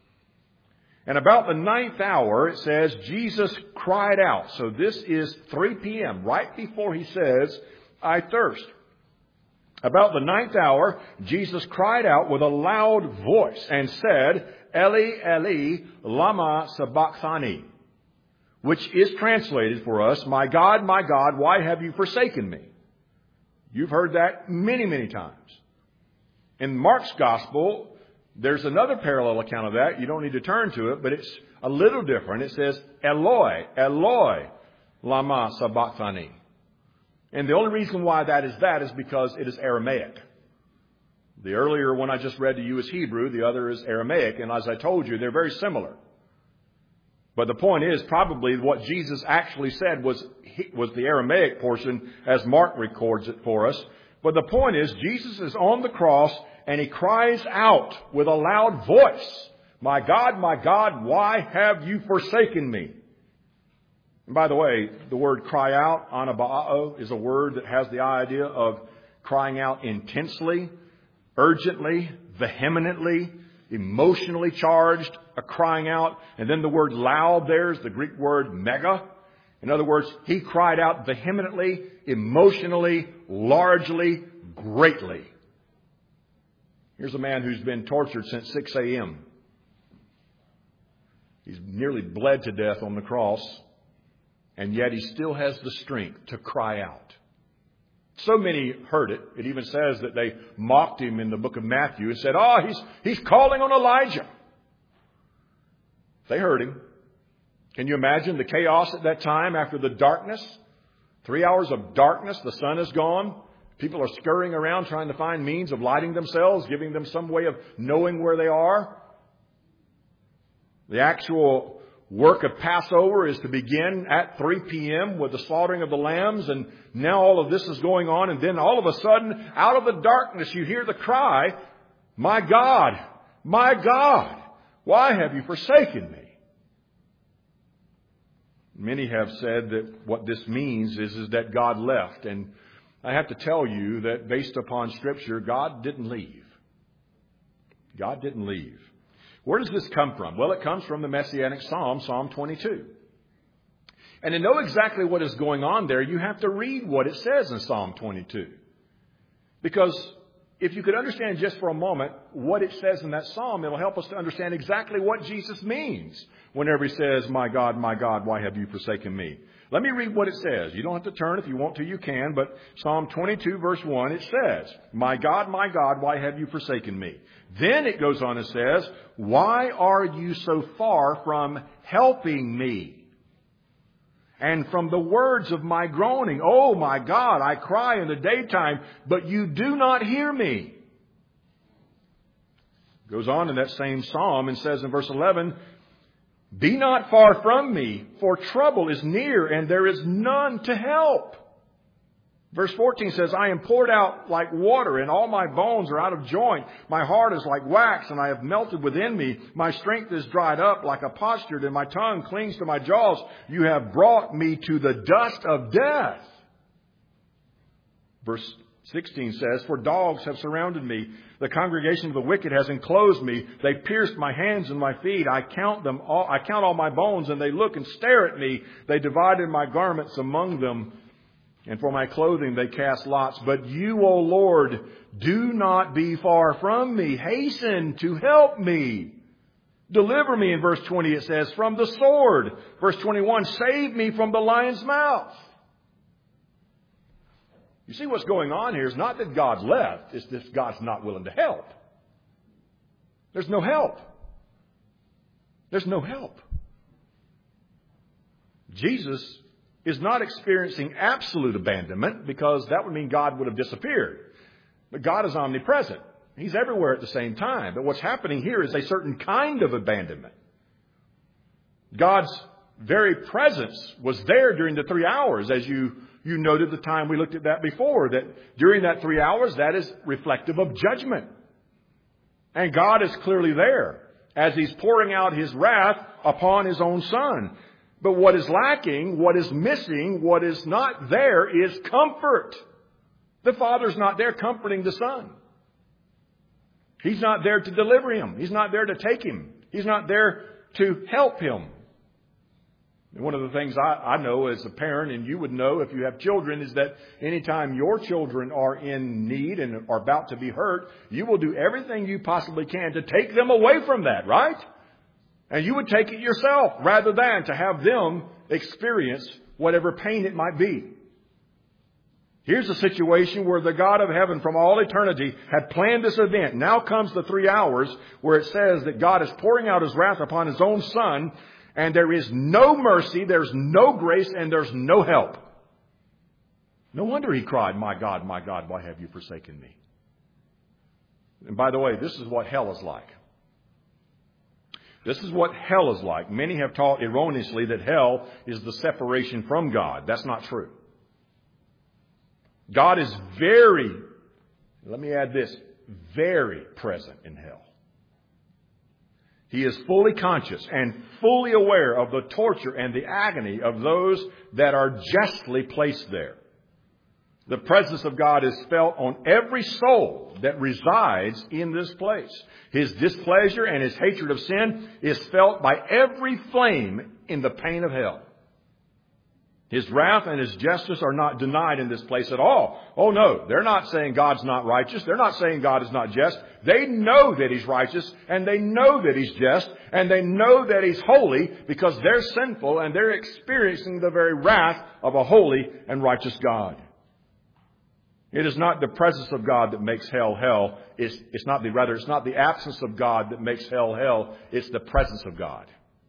And about the ninth hour, it says, Jesus cried out. So this is three p.m., right before He says, "I thirst." About the ninth hour, Jesus cried out with a loud voice and said, "Eli, Eli, lama sabachthani," which is translated for us, "My God, my God, why have you forsaken me?" You've heard that many, many times. In Mark's Gospel, there's another parallel account of that. You don't need to turn to it, but it's a little different. It says, "Eloi, Eloi, lama sabachthani." And the only reason why that is that is because it is Aramaic. The earlier one I just read to you is Hebrew. The other is Aramaic. And as I told you, they're very similar. But the point is, probably what Jesus actually said was, was the Aramaic portion, as Mark records it for us. But the point is, Jesus is on the cross and He cries out with a loud voice, "My God, my God, why have you forsaken me?" And by the way, the word cry out, anabao, is a word that has the idea of crying out intensely, urgently, vehemently, emotionally charged, a crying out. And then the word loud there is the Greek word mega. In other words, He cried out vehemently, emotionally, largely, greatly. Here's a man who's been tortured since six a.m. He's nearly bled to death on the cross. And yet He still has the strength to cry out. So many heard it. It even says that they mocked Him in the book of Matthew and said, "Oh, he's, he's calling on Elijah." They heard Him. Can you imagine the chaos at that time after the darkness? Three hours of darkness. The sun is gone. People are scurrying around trying to find means of lighting themselves, giving them some way of knowing where they are. The actual work of Passover is to begin at three p.m. with the slaughtering of the lambs, and now all of this is going on, and then all of a sudden, out of the darkness, you hear the cry, "My God, my God, why have you forsaken me?" Many have said that what this means is, is that God left, and I have to tell you that based upon Scripture, God didn't leave. God didn't leave. Where does this come from? Well, it comes from the Messianic Psalm, Psalm twenty-two. And to know exactly what is going on there, you have to read what it says in Psalm twenty-two. Because if you could understand just for a moment what it says in that psalm, it'll help us to understand exactly what Jesus means whenever he says, "My God, my God, why have you forsaken me?" Let me read what it says. You don't have to turn. If you want to, you can. But Psalm twenty-two, verse one, it says, "My God, my God, why have you forsaken me?" Then it goes on and says, "Why are you so far from helping me? And from the words of my groaning, oh my God, I cry in the daytime, but you do not hear me." Goes on in that same psalm and says in verse eleven, "Be not far from me, for trouble is near, and there is none to help." Verse fourteen says, "I am poured out like water, and all my bones are out of joint. My heart is like wax, and I have melted within me. My strength is dried up like a potsherd, and my tongue clings to my jaws. You have brought me to the dust of death." Verse sixteen says, "For dogs have surrounded me. The congregation of the wicked has enclosed me. They pierced my hands and my feet. I count them all. I count all my bones, and they look and stare at me. They divided my garments among them, and for my clothing they cast lots. But you, O Lord, do not be far from me. Hasten to help me. Deliver me," in verse twenty it says, "from the sword." Verse twenty-one, "Save me from the lion's mouth." You see, what's going on here is not that God's left. It's that God's not willing to help. There's no help. There's no help. Jesus is not experiencing absolute abandonment, because that would mean God would have disappeared. But God is omnipresent. He's everywhere at the same time. But what's happening here is a certain kind of abandonment. God's very presence was there during the three hours, as you, you noted the time we looked at that before, that during that three hours, that is reflective of judgment. And God is clearly there as He's pouring out His wrath upon His own Son. But what is lacking, what is missing, what is not there is comfort. The Father's not there comforting the Son. He's not there to deliver him. He's not there to take him. He's not there to help him. And one of the things I, I know as a parent, and you would know if you have children, is that anytime your children are in need and are about to be hurt, you will do everything you possibly can to take them away from that, right? And you would take it yourself rather than to have them experience whatever pain it might be. Here's a situation where the God of heaven from all eternity had planned this event. Now comes the three hours where it says that God is pouring out His wrath upon His own Son, and there is no mercy, there's no grace, and there's no help. No wonder He cried, "My God, my God, why have you forsaken me?" And by the way, this is what hell is like. This is what hell is like. Many have taught erroneously that hell is the separation from God. That's not true. God is very, let me add this, very present in hell. He is fully conscious and fully aware of the torture and the agony of those that are justly placed there. The presence of God is felt on every soul that resides in this place. His displeasure and His hatred of sin is felt by every flame in the pain of hell. His wrath and His justice are not denied in this place at all. Oh no, they're not saying God's not righteous. They're not saying God is not just. They know that He's righteous, and they know that He's just, and they know that He's holy, because they're sinful and they're experiencing the very wrath of a holy and righteous God. It is not the presence of God that makes hell hell. It's, it's not the, rather, it's not the absence of God that makes hell hell. It's the presence of God,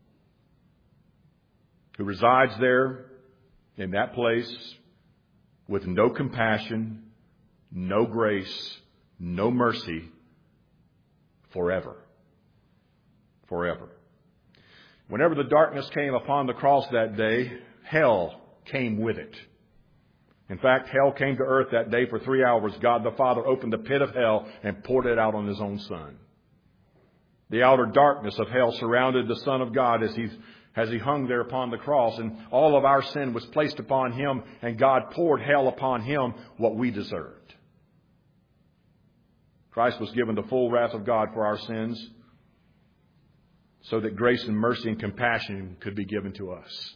who resides there in that place with no compassion, no grace, no mercy, forever. Forever. Whenever the darkness came upon the cross that day, hell came with it. In fact, hell came to earth that day for three hours. God the Father opened the pit of hell and poured it out on His own Son. The outer darkness of hell surrounded the Son of God as He as He hung there upon the cross, and all of our sin was placed upon Him, and God poured hell upon Him, what we deserved. Christ was given the full wrath of God for our sins, so that grace and mercy and compassion could be given to us.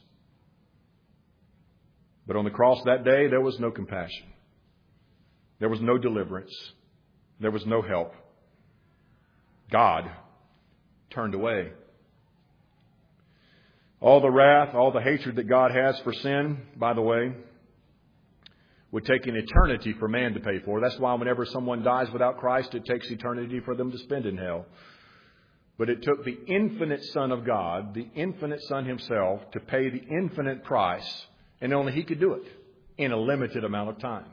But on the cross that day, there was no compassion. There was no deliverance. There was no help. God turned away. All the wrath, all the hatred that God has for sin, by the way, would take an eternity for man to pay for. That's why whenever someone dies without Christ, it takes eternity for them to spend in hell. But it took the infinite Son of God, the infinite Son Himself, to pay the infinite price, and only He could do it in a limited amount of time.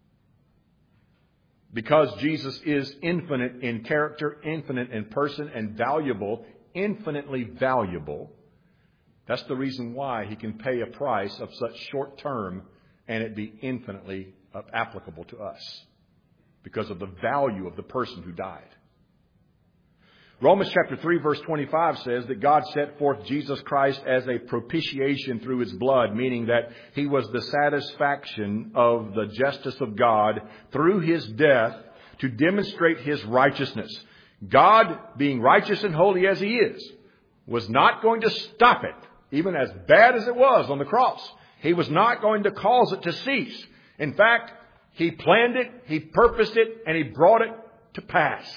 Because Jesus is infinite in character, infinite in person, and valuable, infinitely valuable, that's the reason why He can pay a price of such short term and it be infinitely applicable to us because of the value of the person who died. Romans chapter three verse twenty-five says that God set forth Jesus Christ as a propitiation through His blood, meaning that He was the satisfaction of the justice of God through His death to demonstrate His righteousness. God, being righteous and holy as He is, was not going to stop it, even as bad as it was on the cross. He was not going to cause it to cease. In fact, He planned it, He purposed it, and He brought it to pass.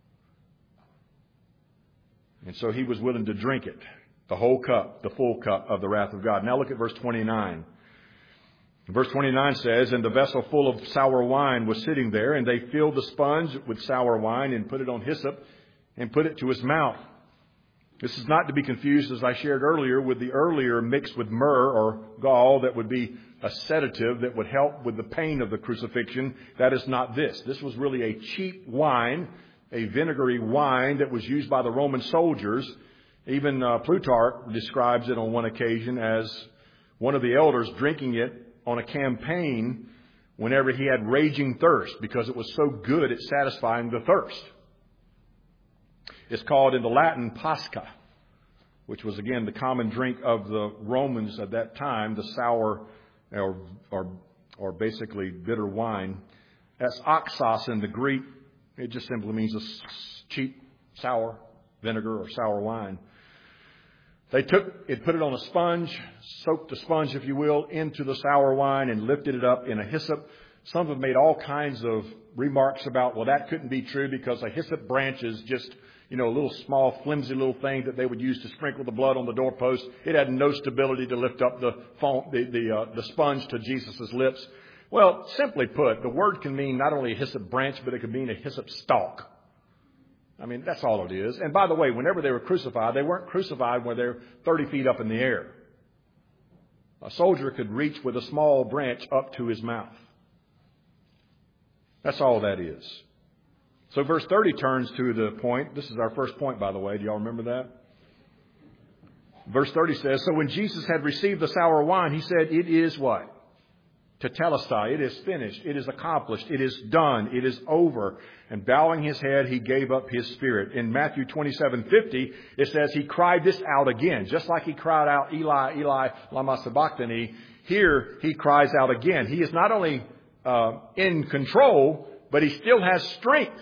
And so He was willing to drink it, the whole cup, the full cup of the wrath of God. Now look at verse twenty-nine. Verse twenty-nine says, "And the vessel full of sour wine was sitting there, and they filled the sponge with sour wine and put it on hyssop and put it to His mouth." This is not to be confused, as I shared earlier, with the earlier mixed with myrrh or gall that would be a sedative that would help with the pain of the crucifixion. That is not this. This was really a cheap wine, a vinegary wine that was used by the Roman soldiers. Even uh, Plutarch describes it on one occasion as one of the elders drinking it on a campaign whenever he had raging thirst, because it was so good at satisfying the thirst. It's called in the Latin pasca, which was again the common drink of the Romans at that time, the sour or or, or basically bitter wine. That's oxos in the Greek. It just simply means a cheap sour vinegar or sour wine. They took it, put it on a sponge, soaked the sponge, if you will, into the sour wine and lifted it up in a hyssop. Some have made all kinds of remarks about, well, that couldn't be true because a hyssop branch is just, you know, a little small, flimsy little thing that they would use to sprinkle the blood on the doorpost. It had no stability to lift up the foam, the the, uh, the sponge to Jesus' lips. Well, simply put, the word can mean not only a hyssop branch, but it could mean a hyssop stalk. I mean, that's all it is. And by the way, whenever they were crucified, they weren't crucified when they're thirty feet up in the air. A soldier could reach with a small branch up to his mouth. That's all that is. So verse thirty turns to the point. This is our first point, by the way. Do y'all remember that? Verse thirty says, "So when Jesus had received the sour wine, He said, 'It is what? Tetelestai, it is finished, it is accomplished, it is done, it is over.' And bowing His head, He gave up His spirit." In Matthew twenty-seven fifty, it says He cried this out again. Just like He cried out, "Eli, Eli, lama sabachthani," here He cries out again. He is not only uh, in control, but He still has strength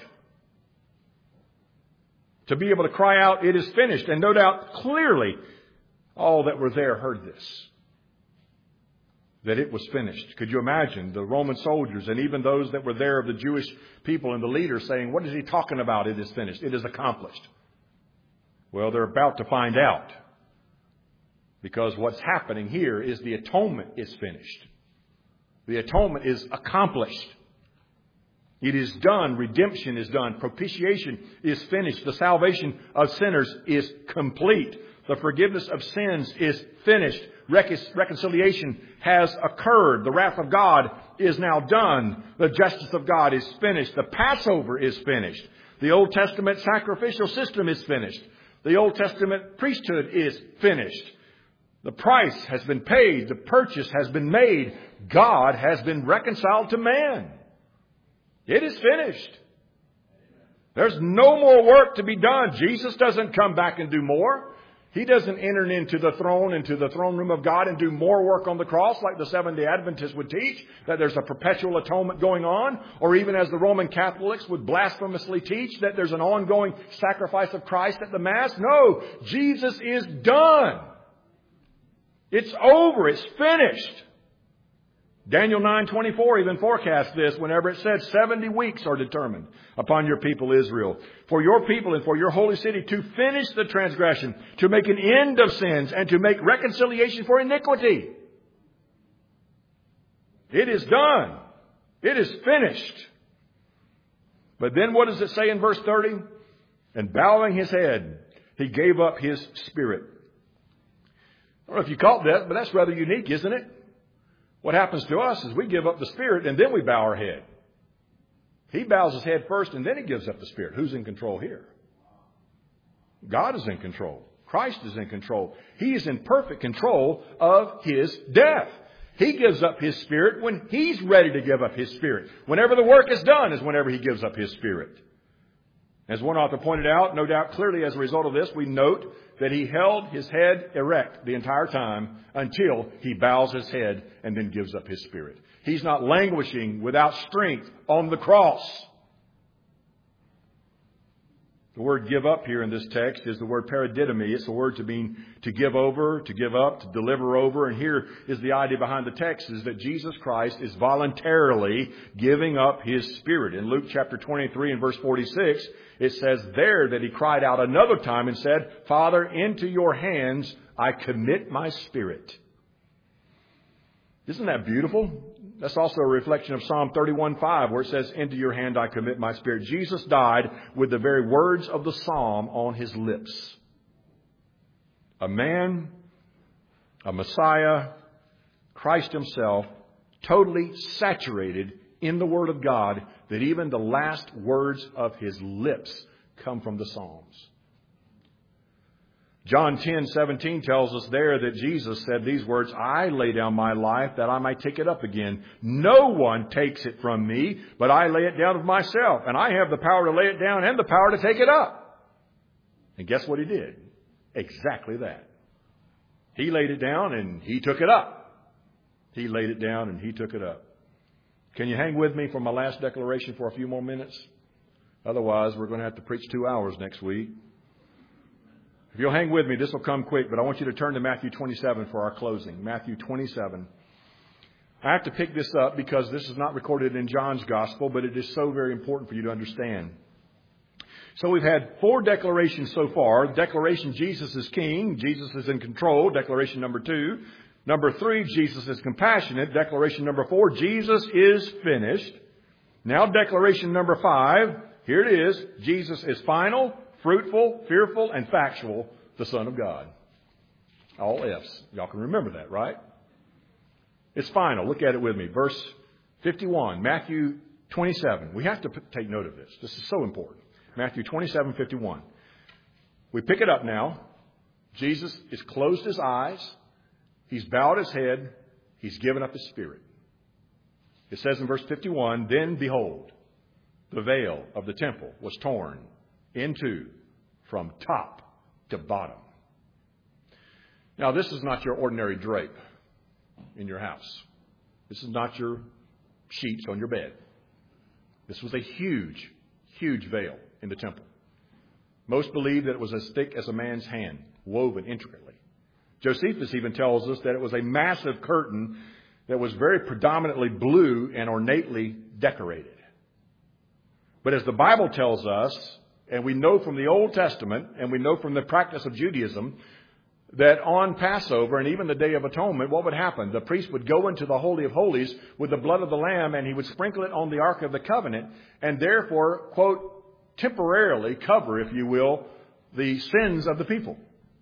to be able to cry out, "It is finished." And no doubt, clearly, all that were there heard this, that it was finished. Could you imagine the Roman soldiers and even those that were there of the Jewish people and the leaders saying, "What is He talking about? It is finished. It is accomplished." Well, they're about to find out, because what's happening here is the atonement is finished. The atonement is accomplished. It is done. Redemption is done. Propitiation is finished. The salvation of sinners is complete. The forgiveness of sins is finished. Recon- reconciliation has occurred. The wrath of God is now done. The justice of God is finished. The Passover is finished. The Old Testament sacrificial system is finished. The Old Testament priesthood is finished. The price has been paid. The purchase has been made. God has been reconciled to man. It is finished. There's no more work to be done. Jesus doesn't come back and do more. He doesn't enter into the throne, into the throne room of God and do more work on the cross like the Seventh-day Adventists would teach, that there's a perpetual atonement going on, or even as the Roman Catholics would blasphemously teach that there's an ongoing sacrifice of Christ at the Mass. No, Jesus is done. It's over. It's finished. Daniel nine twenty-four even forecasts this whenever it said seventy weeks are determined upon your people Israel, for your people and for your holy city to finish the transgression, to make an end of sins, and to make reconciliation for iniquity. It is done. It is finished. But then what does it say in verse thirty? And bowing his head, he gave up his spirit. I don't know if you caught that, but that's rather unique, isn't it? What happens to us is we give up the Spirit and then we bow our head. He bows his head first and then he gives up the Spirit. Who's in control here? God is in control. Christ is in control. He is in perfect control of his death. He gives up his Spirit when he's ready to give up his Spirit. Whenever the work is done is whenever he gives up his Spirit. As one author pointed out, no doubt clearly as a result of this, we note that he held his head erect the entire time until he bows his head and then gives up his spirit. He's not languishing without strength on the cross. The word give up here in this text is the word paradidomi. It's the word to mean to give over, to give up, to deliver over. And here is the idea behind the text is that Jesus Christ is voluntarily giving up his spirit. In Luke chapter twenty-three and verse forty-six, it says there that he cried out another time and said, Father, into your hands I commit my spirit. Isn't that beautiful? That's also a reflection of Psalm thirty-one five, where it says, into your hand I commit my spirit. Jesus died with the very words of the psalm on his lips. A man, a Messiah, Christ himself, totally saturated in the Word of God, that even the last words of his lips come from the Psalms. John ten seventeen tells us there that Jesus said these words, I lay down my life that I might take it up again. No one takes it from me, but I lay it down of myself. And I have the power to lay it down and the power to take it up. And guess what he did? Exactly that. He laid it down and he took it up. He laid it down and he took it up. Can you hang with me for my last declaration for a few more minutes? Otherwise, we're going to have to preach two hours next week. If you'll hang with me, this will come quick, but I want you to turn to Matthew twenty-seven for our closing. Matthew twenty-seven. I have to pick this up because this is not recorded in John's Gospel, but it is so very important for you to understand. So we've had four declarations so far. Declaration, Jesus is King. Jesus is in control. Declaration number two. Number three, Jesus is compassionate. Declaration number four, Jesus is finished. Now declaration number five, here it is. Jesus is final, fruitful, fearful, and factual, the Son of God. All F's. Y'all can remember that, right? It's final. Look at it with me. Verse fifty-one, Matthew twenty-seven. We have to p- take note of this. This is so important. Matthew twenty-seven fifty-one. We pick it up now. Jesus has closed his eyes. He's bowed his head. He's given up his spirit. It says in verse fifty-one, then behold, the veil of the temple was torn in two from top to bottom. Now, this is not your ordinary drape in your house. This is not your sheets on your bed. This was a huge, huge veil in the temple. Most believe that it was as thick as a man's hand, woven intricately. Josephus even tells us that it was a massive curtain that was very predominantly blue and ornately decorated. But as the Bible tells us, and we know from the Old Testament, and we know from the practice of Judaism, that on Passover and even the Day of Atonement, what would happen? The priest would go into the Holy of Holies with the blood of the Lamb, and he would sprinkle it on the Ark of the Covenant, and therefore, quote, temporarily cover, if you will, the sins of the people.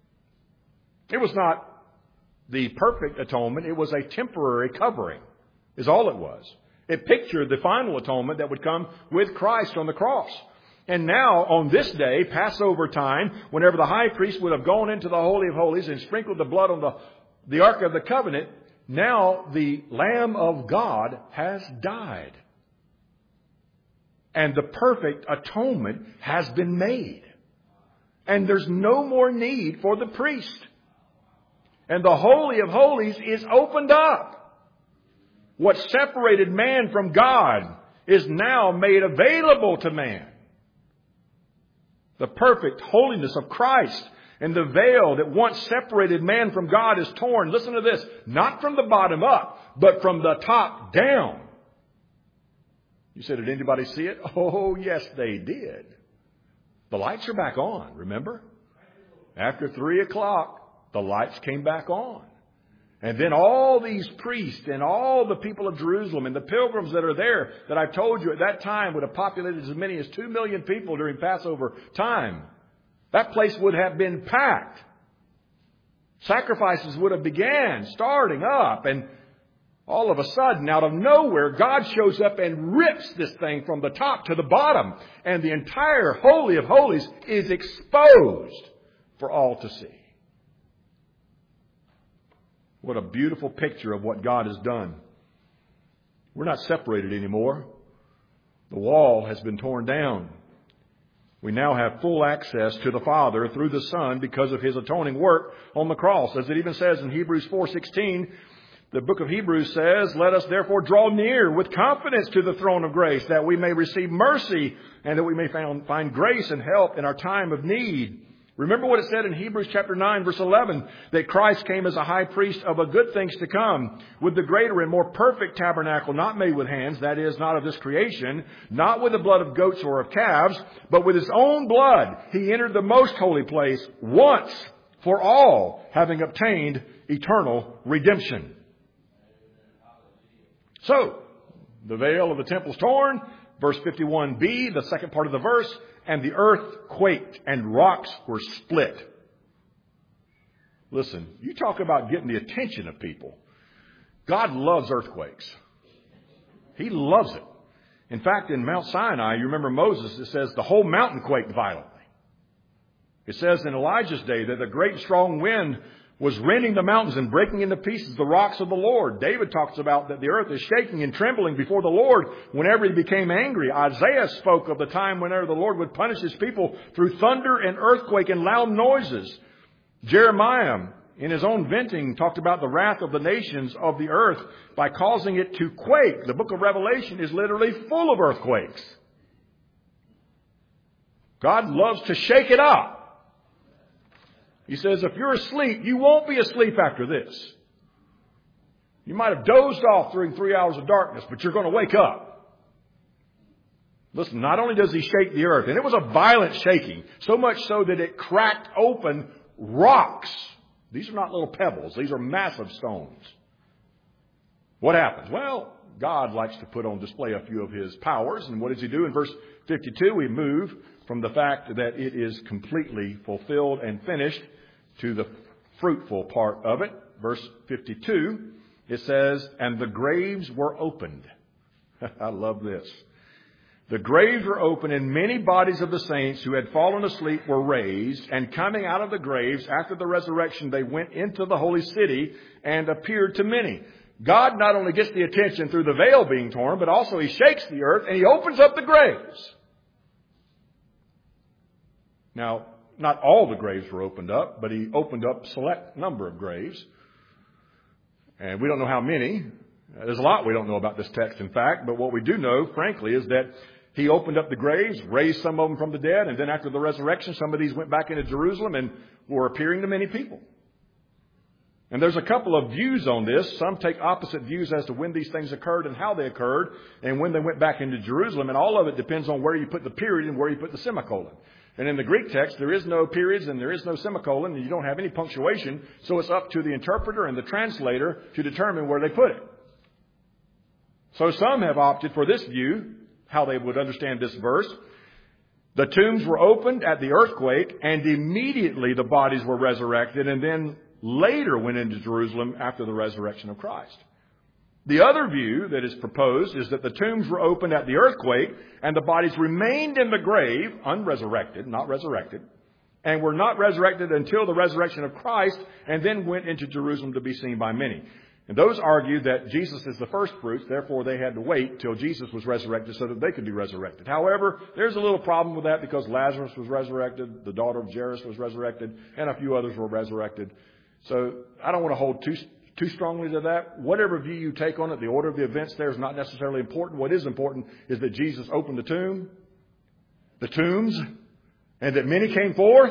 It was not the perfect atonement. It was a temporary covering, is all it was. It pictured the final atonement that would come with Christ on the cross. And now, on this day, Passover time, whenever the high priest would have gone into the Holy of Holies and sprinkled the blood on the, the Ark of the Covenant, now the Lamb of God has died. And the perfect atonement has been made. And there's no more need for the priest. And the Holy of Holies is opened up. What separated man from God is now made available to man. The perfect holiness of Christ and the veil that once separated man from God is torn. Listen to this. Not from the bottom up, but from the top down. You said, did anybody see it? Oh, yes, they did. The lights are back on, remember? After three o'clock, the lights came back on. And then all these priests and all the people of Jerusalem and the pilgrims that are there that I've told you at that time would have populated as many as two million people during Passover time. That place would have been packed. Sacrifices would have began starting up. And all of a sudden, out of nowhere, God shows up and rips this thing from the top to the bottom. And the entire Holy of Holies is exposed for all to see. What a beautiful picture of what God has done. We're not separated anymore. The wall has been torn down. We now have full access to the Father through the Son because of His atoning work on the cross. As it even says in Hebrews four sixteen, the book of Hebrews says, let us therefore draw near with confidence to the throne of grace, that we may receive mercy and that we may find, find grace and help in our time of need. Remember what it said in Hebrews chapter nine, verse eleven, that Christ came as a high priest of a good things to come, with the greater and more perfect tabernacle, not made with hands, that is, not of this creation, not with the blood of goats or of calves, but with His own blood He entered the most holy place once for all, having obtained eternal redemption. So, the veil of the temple is torn. Verse fifty-one b, the second part of the verse, and the earth quaked and rocks were split. Listen, you talk about getting the attention of people. God loves earthquakes. He loves it. In fact, in Mount Sinai, you remember Moses, it says the whole mountain quaked violently. It says in Elijah's day that a great strong wind was rending the mountains and breaking into pieces the rocks of the Lord. David talks about that the earth is shaking and trembling before the Lord whenever He became angry. Isaiah spoke of the time whenever the Lord would punish His people through thunder and earthquake and loud noises. Jeremiah, in his own venting, talked about the wrath of the nations of the earth by causing it to quake. The book of Revelation is literally full of earthquakes. God loves to shake it up. He says, if you're asleep, you won't be asleep after this. You might have dozed off during three hours of darkness, but you're going to wake up. Listen, not only does He shake the earth, and it was a violent shaking, so much so that it cracked open rocks. These are not little pebbles. These are massive stones. What happens? Well, God likes to put on display a few of His powers. And what does He do? In verse fifty-two, we move from the fact that it is completely fulfilled and finished to the fruitful part of it. Verse fifty-two, it says, and the graves were opened. I love this. The graves were opened, and many bodies of the saints who had fallen asleep were raised, and coming out of the graves after the resurrection, they went into the holy city and appeared to many. God not only gets the attention through the veil being torn, but also He shakes the earth and He opens up the graves. Now, not all the graves were opened up, but He opened up a select number of graves. And we don't know how many. There's a lot we don't know about this text, in fact. But what we do know, frankly, is that He opened up the graves, raised some of them from the dead, and then after the resurrection, some of these went back into Jerusalem and were appearing to many people. And there's a couple of views on this. Some take opposite views as to when these things occurred and how they occurred and when they went back into Jerusalem. And all of it depends on where you put the period and where you put the semicolon. And in the Greek text, there is no periods and there is no semicolon, and you don't have any punctuation. So it's up to the interpreter and the translator to determine where they put it. So some have opted for this view, how they would understand this verse. The tombs were opened at the earthquake, and immediately the bodies were resurrected, and then later went into Jerusalem after the resurrection of Christ. The other view that is proposed is that the tombs were opened at the earthquake and the bodies remained in the grave, unresurrected, not resurrected, and were not resurrected until the resurrection of Christ, and then went into Jerusalem to be seen by many. And those argued that Jesus is the first fruits, therefore they had to wait till Jesus was resurrected so that they could be resurrected. However, there's a little problem with that because Lazarus was resurrected, the daughter of Jairus was resurrected, and a few others were resurrected. So I don't want to hold too too strongly to that. Whatever view you take on it, the order of the events there is not necessarily important. What is important is that Jesus opened the tomb, the tombs, and that many came forth.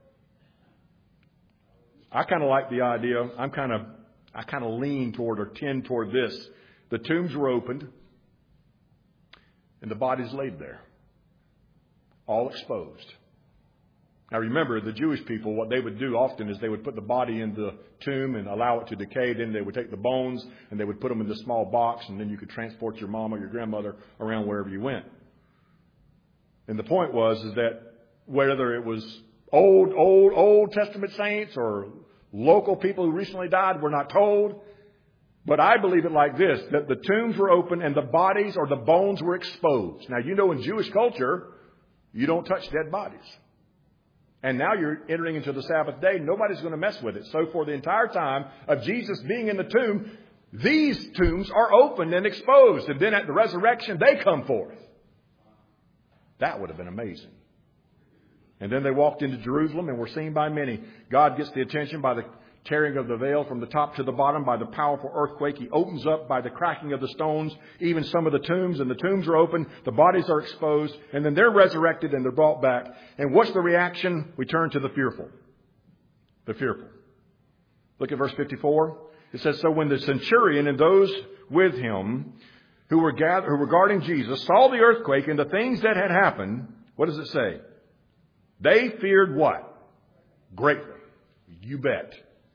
I kind of like the idea. I'm kind of, I kind of lean toward or tend toward this. The tombs were opened, and the bodies laid there, all exposed. Now remember, the Jewish people, what they would do often is they would put the body in the tomb and allow it to decay. Then they would take the bones and they would put them in this small box, and then you could transport your mom or your grandmother around wherever you went. And the point was is that whether it was old, old, Old Testament saints or local people who recently died, we're not told. But I believe it like this, that the tombs were open and the bodies or the bones were exposed. Now, you know, in Jewish culture, you don't touch dead bodies. And now you're entering into the Sabbath day. Nobody's going to mess with it. So for the entire time of Jesus being in the tomb, these tombs are opened and exposed. And then at the resurrection, they come forth. That would have been amazing. And then they walked into Jerusalem and were seen by many. God gets the attention by the tearing of the veil from the top to the bottom, by the powerful earthquake. He opens up by the cracking of the stones, even some of the tombs, and the tombs are open. The bodies are exposed, and then they're resurrected and they're brought back. And what's the reaction? We turn to the fearful. The fearful. Look at verse fifty-four. It says, so when the centurion and those with him who were gathered, who were guarding Jesus saw the earthquake and the things that had happened, what does it say? They feared what? Greatly. You bet.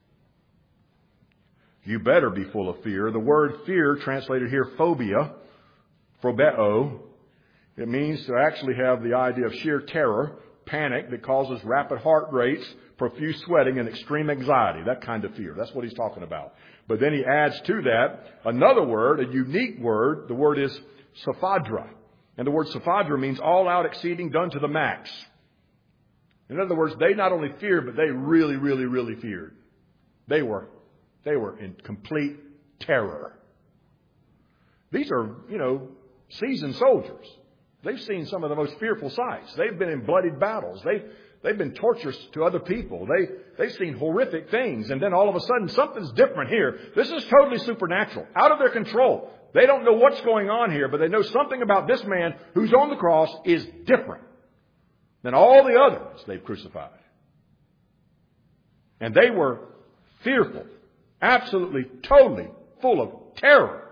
You better be full of fear. The word fear, translated here phobia, phobeo, it means to actually have the idea of sheer terror, panic that causes rapid heart rates, profuse sweating, and extreme anxiety. That kind of fear. That's what he's talking about. But then he adds to that another word, a unique word. The word is sophadra. And the word sophadra means all out, exceeding, done to the max. In other words, they not only feared, but they really, really, really feared. They were They were in complete terror. These are, you know, seasoned soldiers. They've seen some of the most fearful sights. They've been in bloodied battles. They've, they've been torturous to other people. They, they've seen horrific things. And then all of a sudden, something's different here. This is totally supernatural, out of their control. They don't know what's going on here, but they know something about this man who's on the cross is different than all the others they've crucified. And they were fearful. Absolutely, totally full of terror.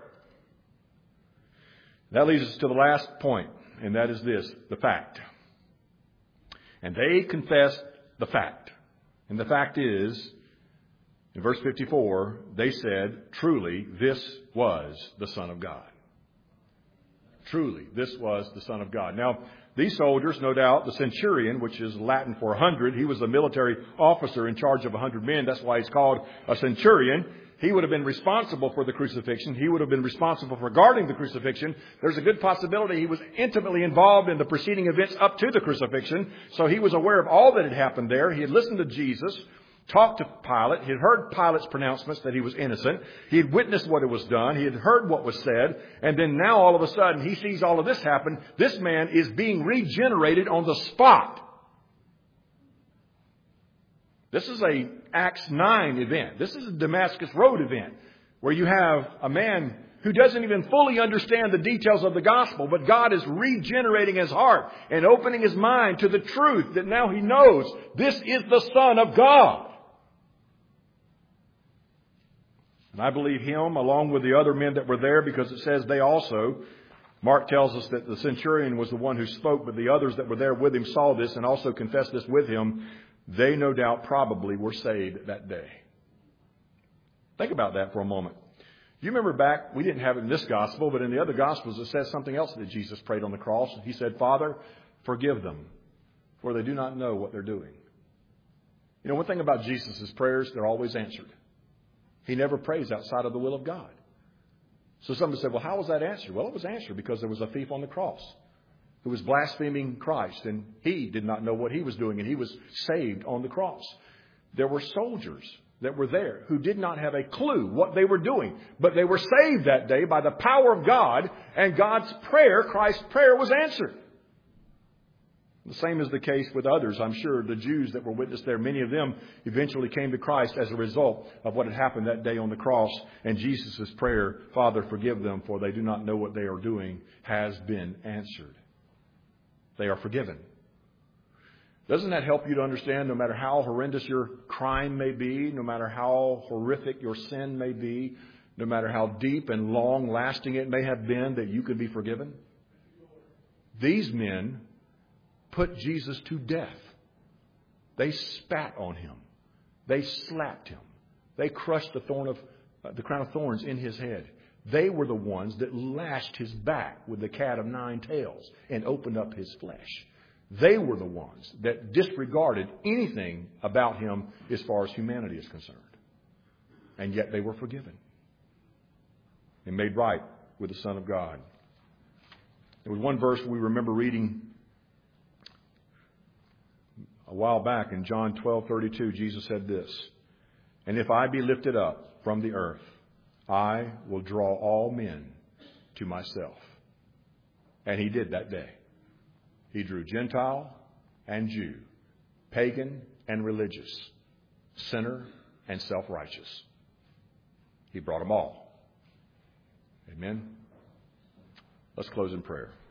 That leads us to the last point, and that is this, the fact. And they confessed the fact. And the fact is, in verse fifty-four, they said, truly, this was the Son of God. Truly, this was the Son of God. Now, these soldiers, no doubt, the centurion, which is Latin for a hundred, he was a military officer in charge of a hundred men. That's why he's called a centurion. He would have been responsible for the crucifixion. He would have been responsible for guarding the crucifixion. There's a good possibility he was intimately involved in the preceding events up to the crucifixion. So he was aware of all that had happened there. He had listened to Jesus, talked to Pilate. He had heard Pilate's pronouncements that he was innocent. He had witnessed what was done. He had heard what was said. And then now all of a sudden he sees all of this happen. This man is being regenerated on the spot. This is a Acts nine event. This is a Damascus Road event where you have a man who doesn't even fully understand the details of the gospel, but God is regenerating his heart and opening his mind to the truth that now he knows this is the Son of God. And I believe him along with the other men that were there, because it says they also, Mark tells us that the centurion was the one who spoke, but the others that were there with him saw this and also confessed this with him. They no doubt probably were saved that day. Think about that for a moment. You remember back, we didn't have it in this gospel, but in the other gospels it says something else that Jesus prayed on the cross. He said, Father, forgive them, for they do not know what they're doing. You know, one thing about Jesus' prayers, they're always answered. He never prays outside of the will of God. So somebody said, well, how was that answered? Well, it was answered because there was a thief on the cross who was blaspheming Christ, and he did not know what he was doing, and he was saved on the cross. There were soldiers that were there who did not have a clue what they were doing, but they were saved that day by the power of God, and God's prayer, Christ's prayer, was answered. The same is the case with others. I'm sure the Jews that were witnessed there, many of them eventually came to Christ as a result of what had happened that day on the cross. And Jesus' prayer, Father, forgive them, for they do not know what they are doing, has been answered. They are forgiven. Doesn't that help you to understand no matter how horrendous your crime may be, no matter how horrific your sin may be, no matter how deep and long lasting it may have been, that you can be forgiven? These men put Jesus to death. They spat on him. They slapped him. They crushed the thorn of uh, the crown of thorns in his head. They were the ones that lashed his back with the cat of nine tails and opened up his flesh. They were the ones that disregarded anything about him as far as humanity is concerned. And yet they were forgiven and made right with the Son of God. There was one verse we remember reading a while back in John twelve thirty-two. Jesus said this, "And if I be lifted up from the earth, I will draw all men to myself." And he did that day. He drew Gentile and Jew, pagan and religious, sinner and self-righteous. He brought them all. Amen. Let's close in prayer.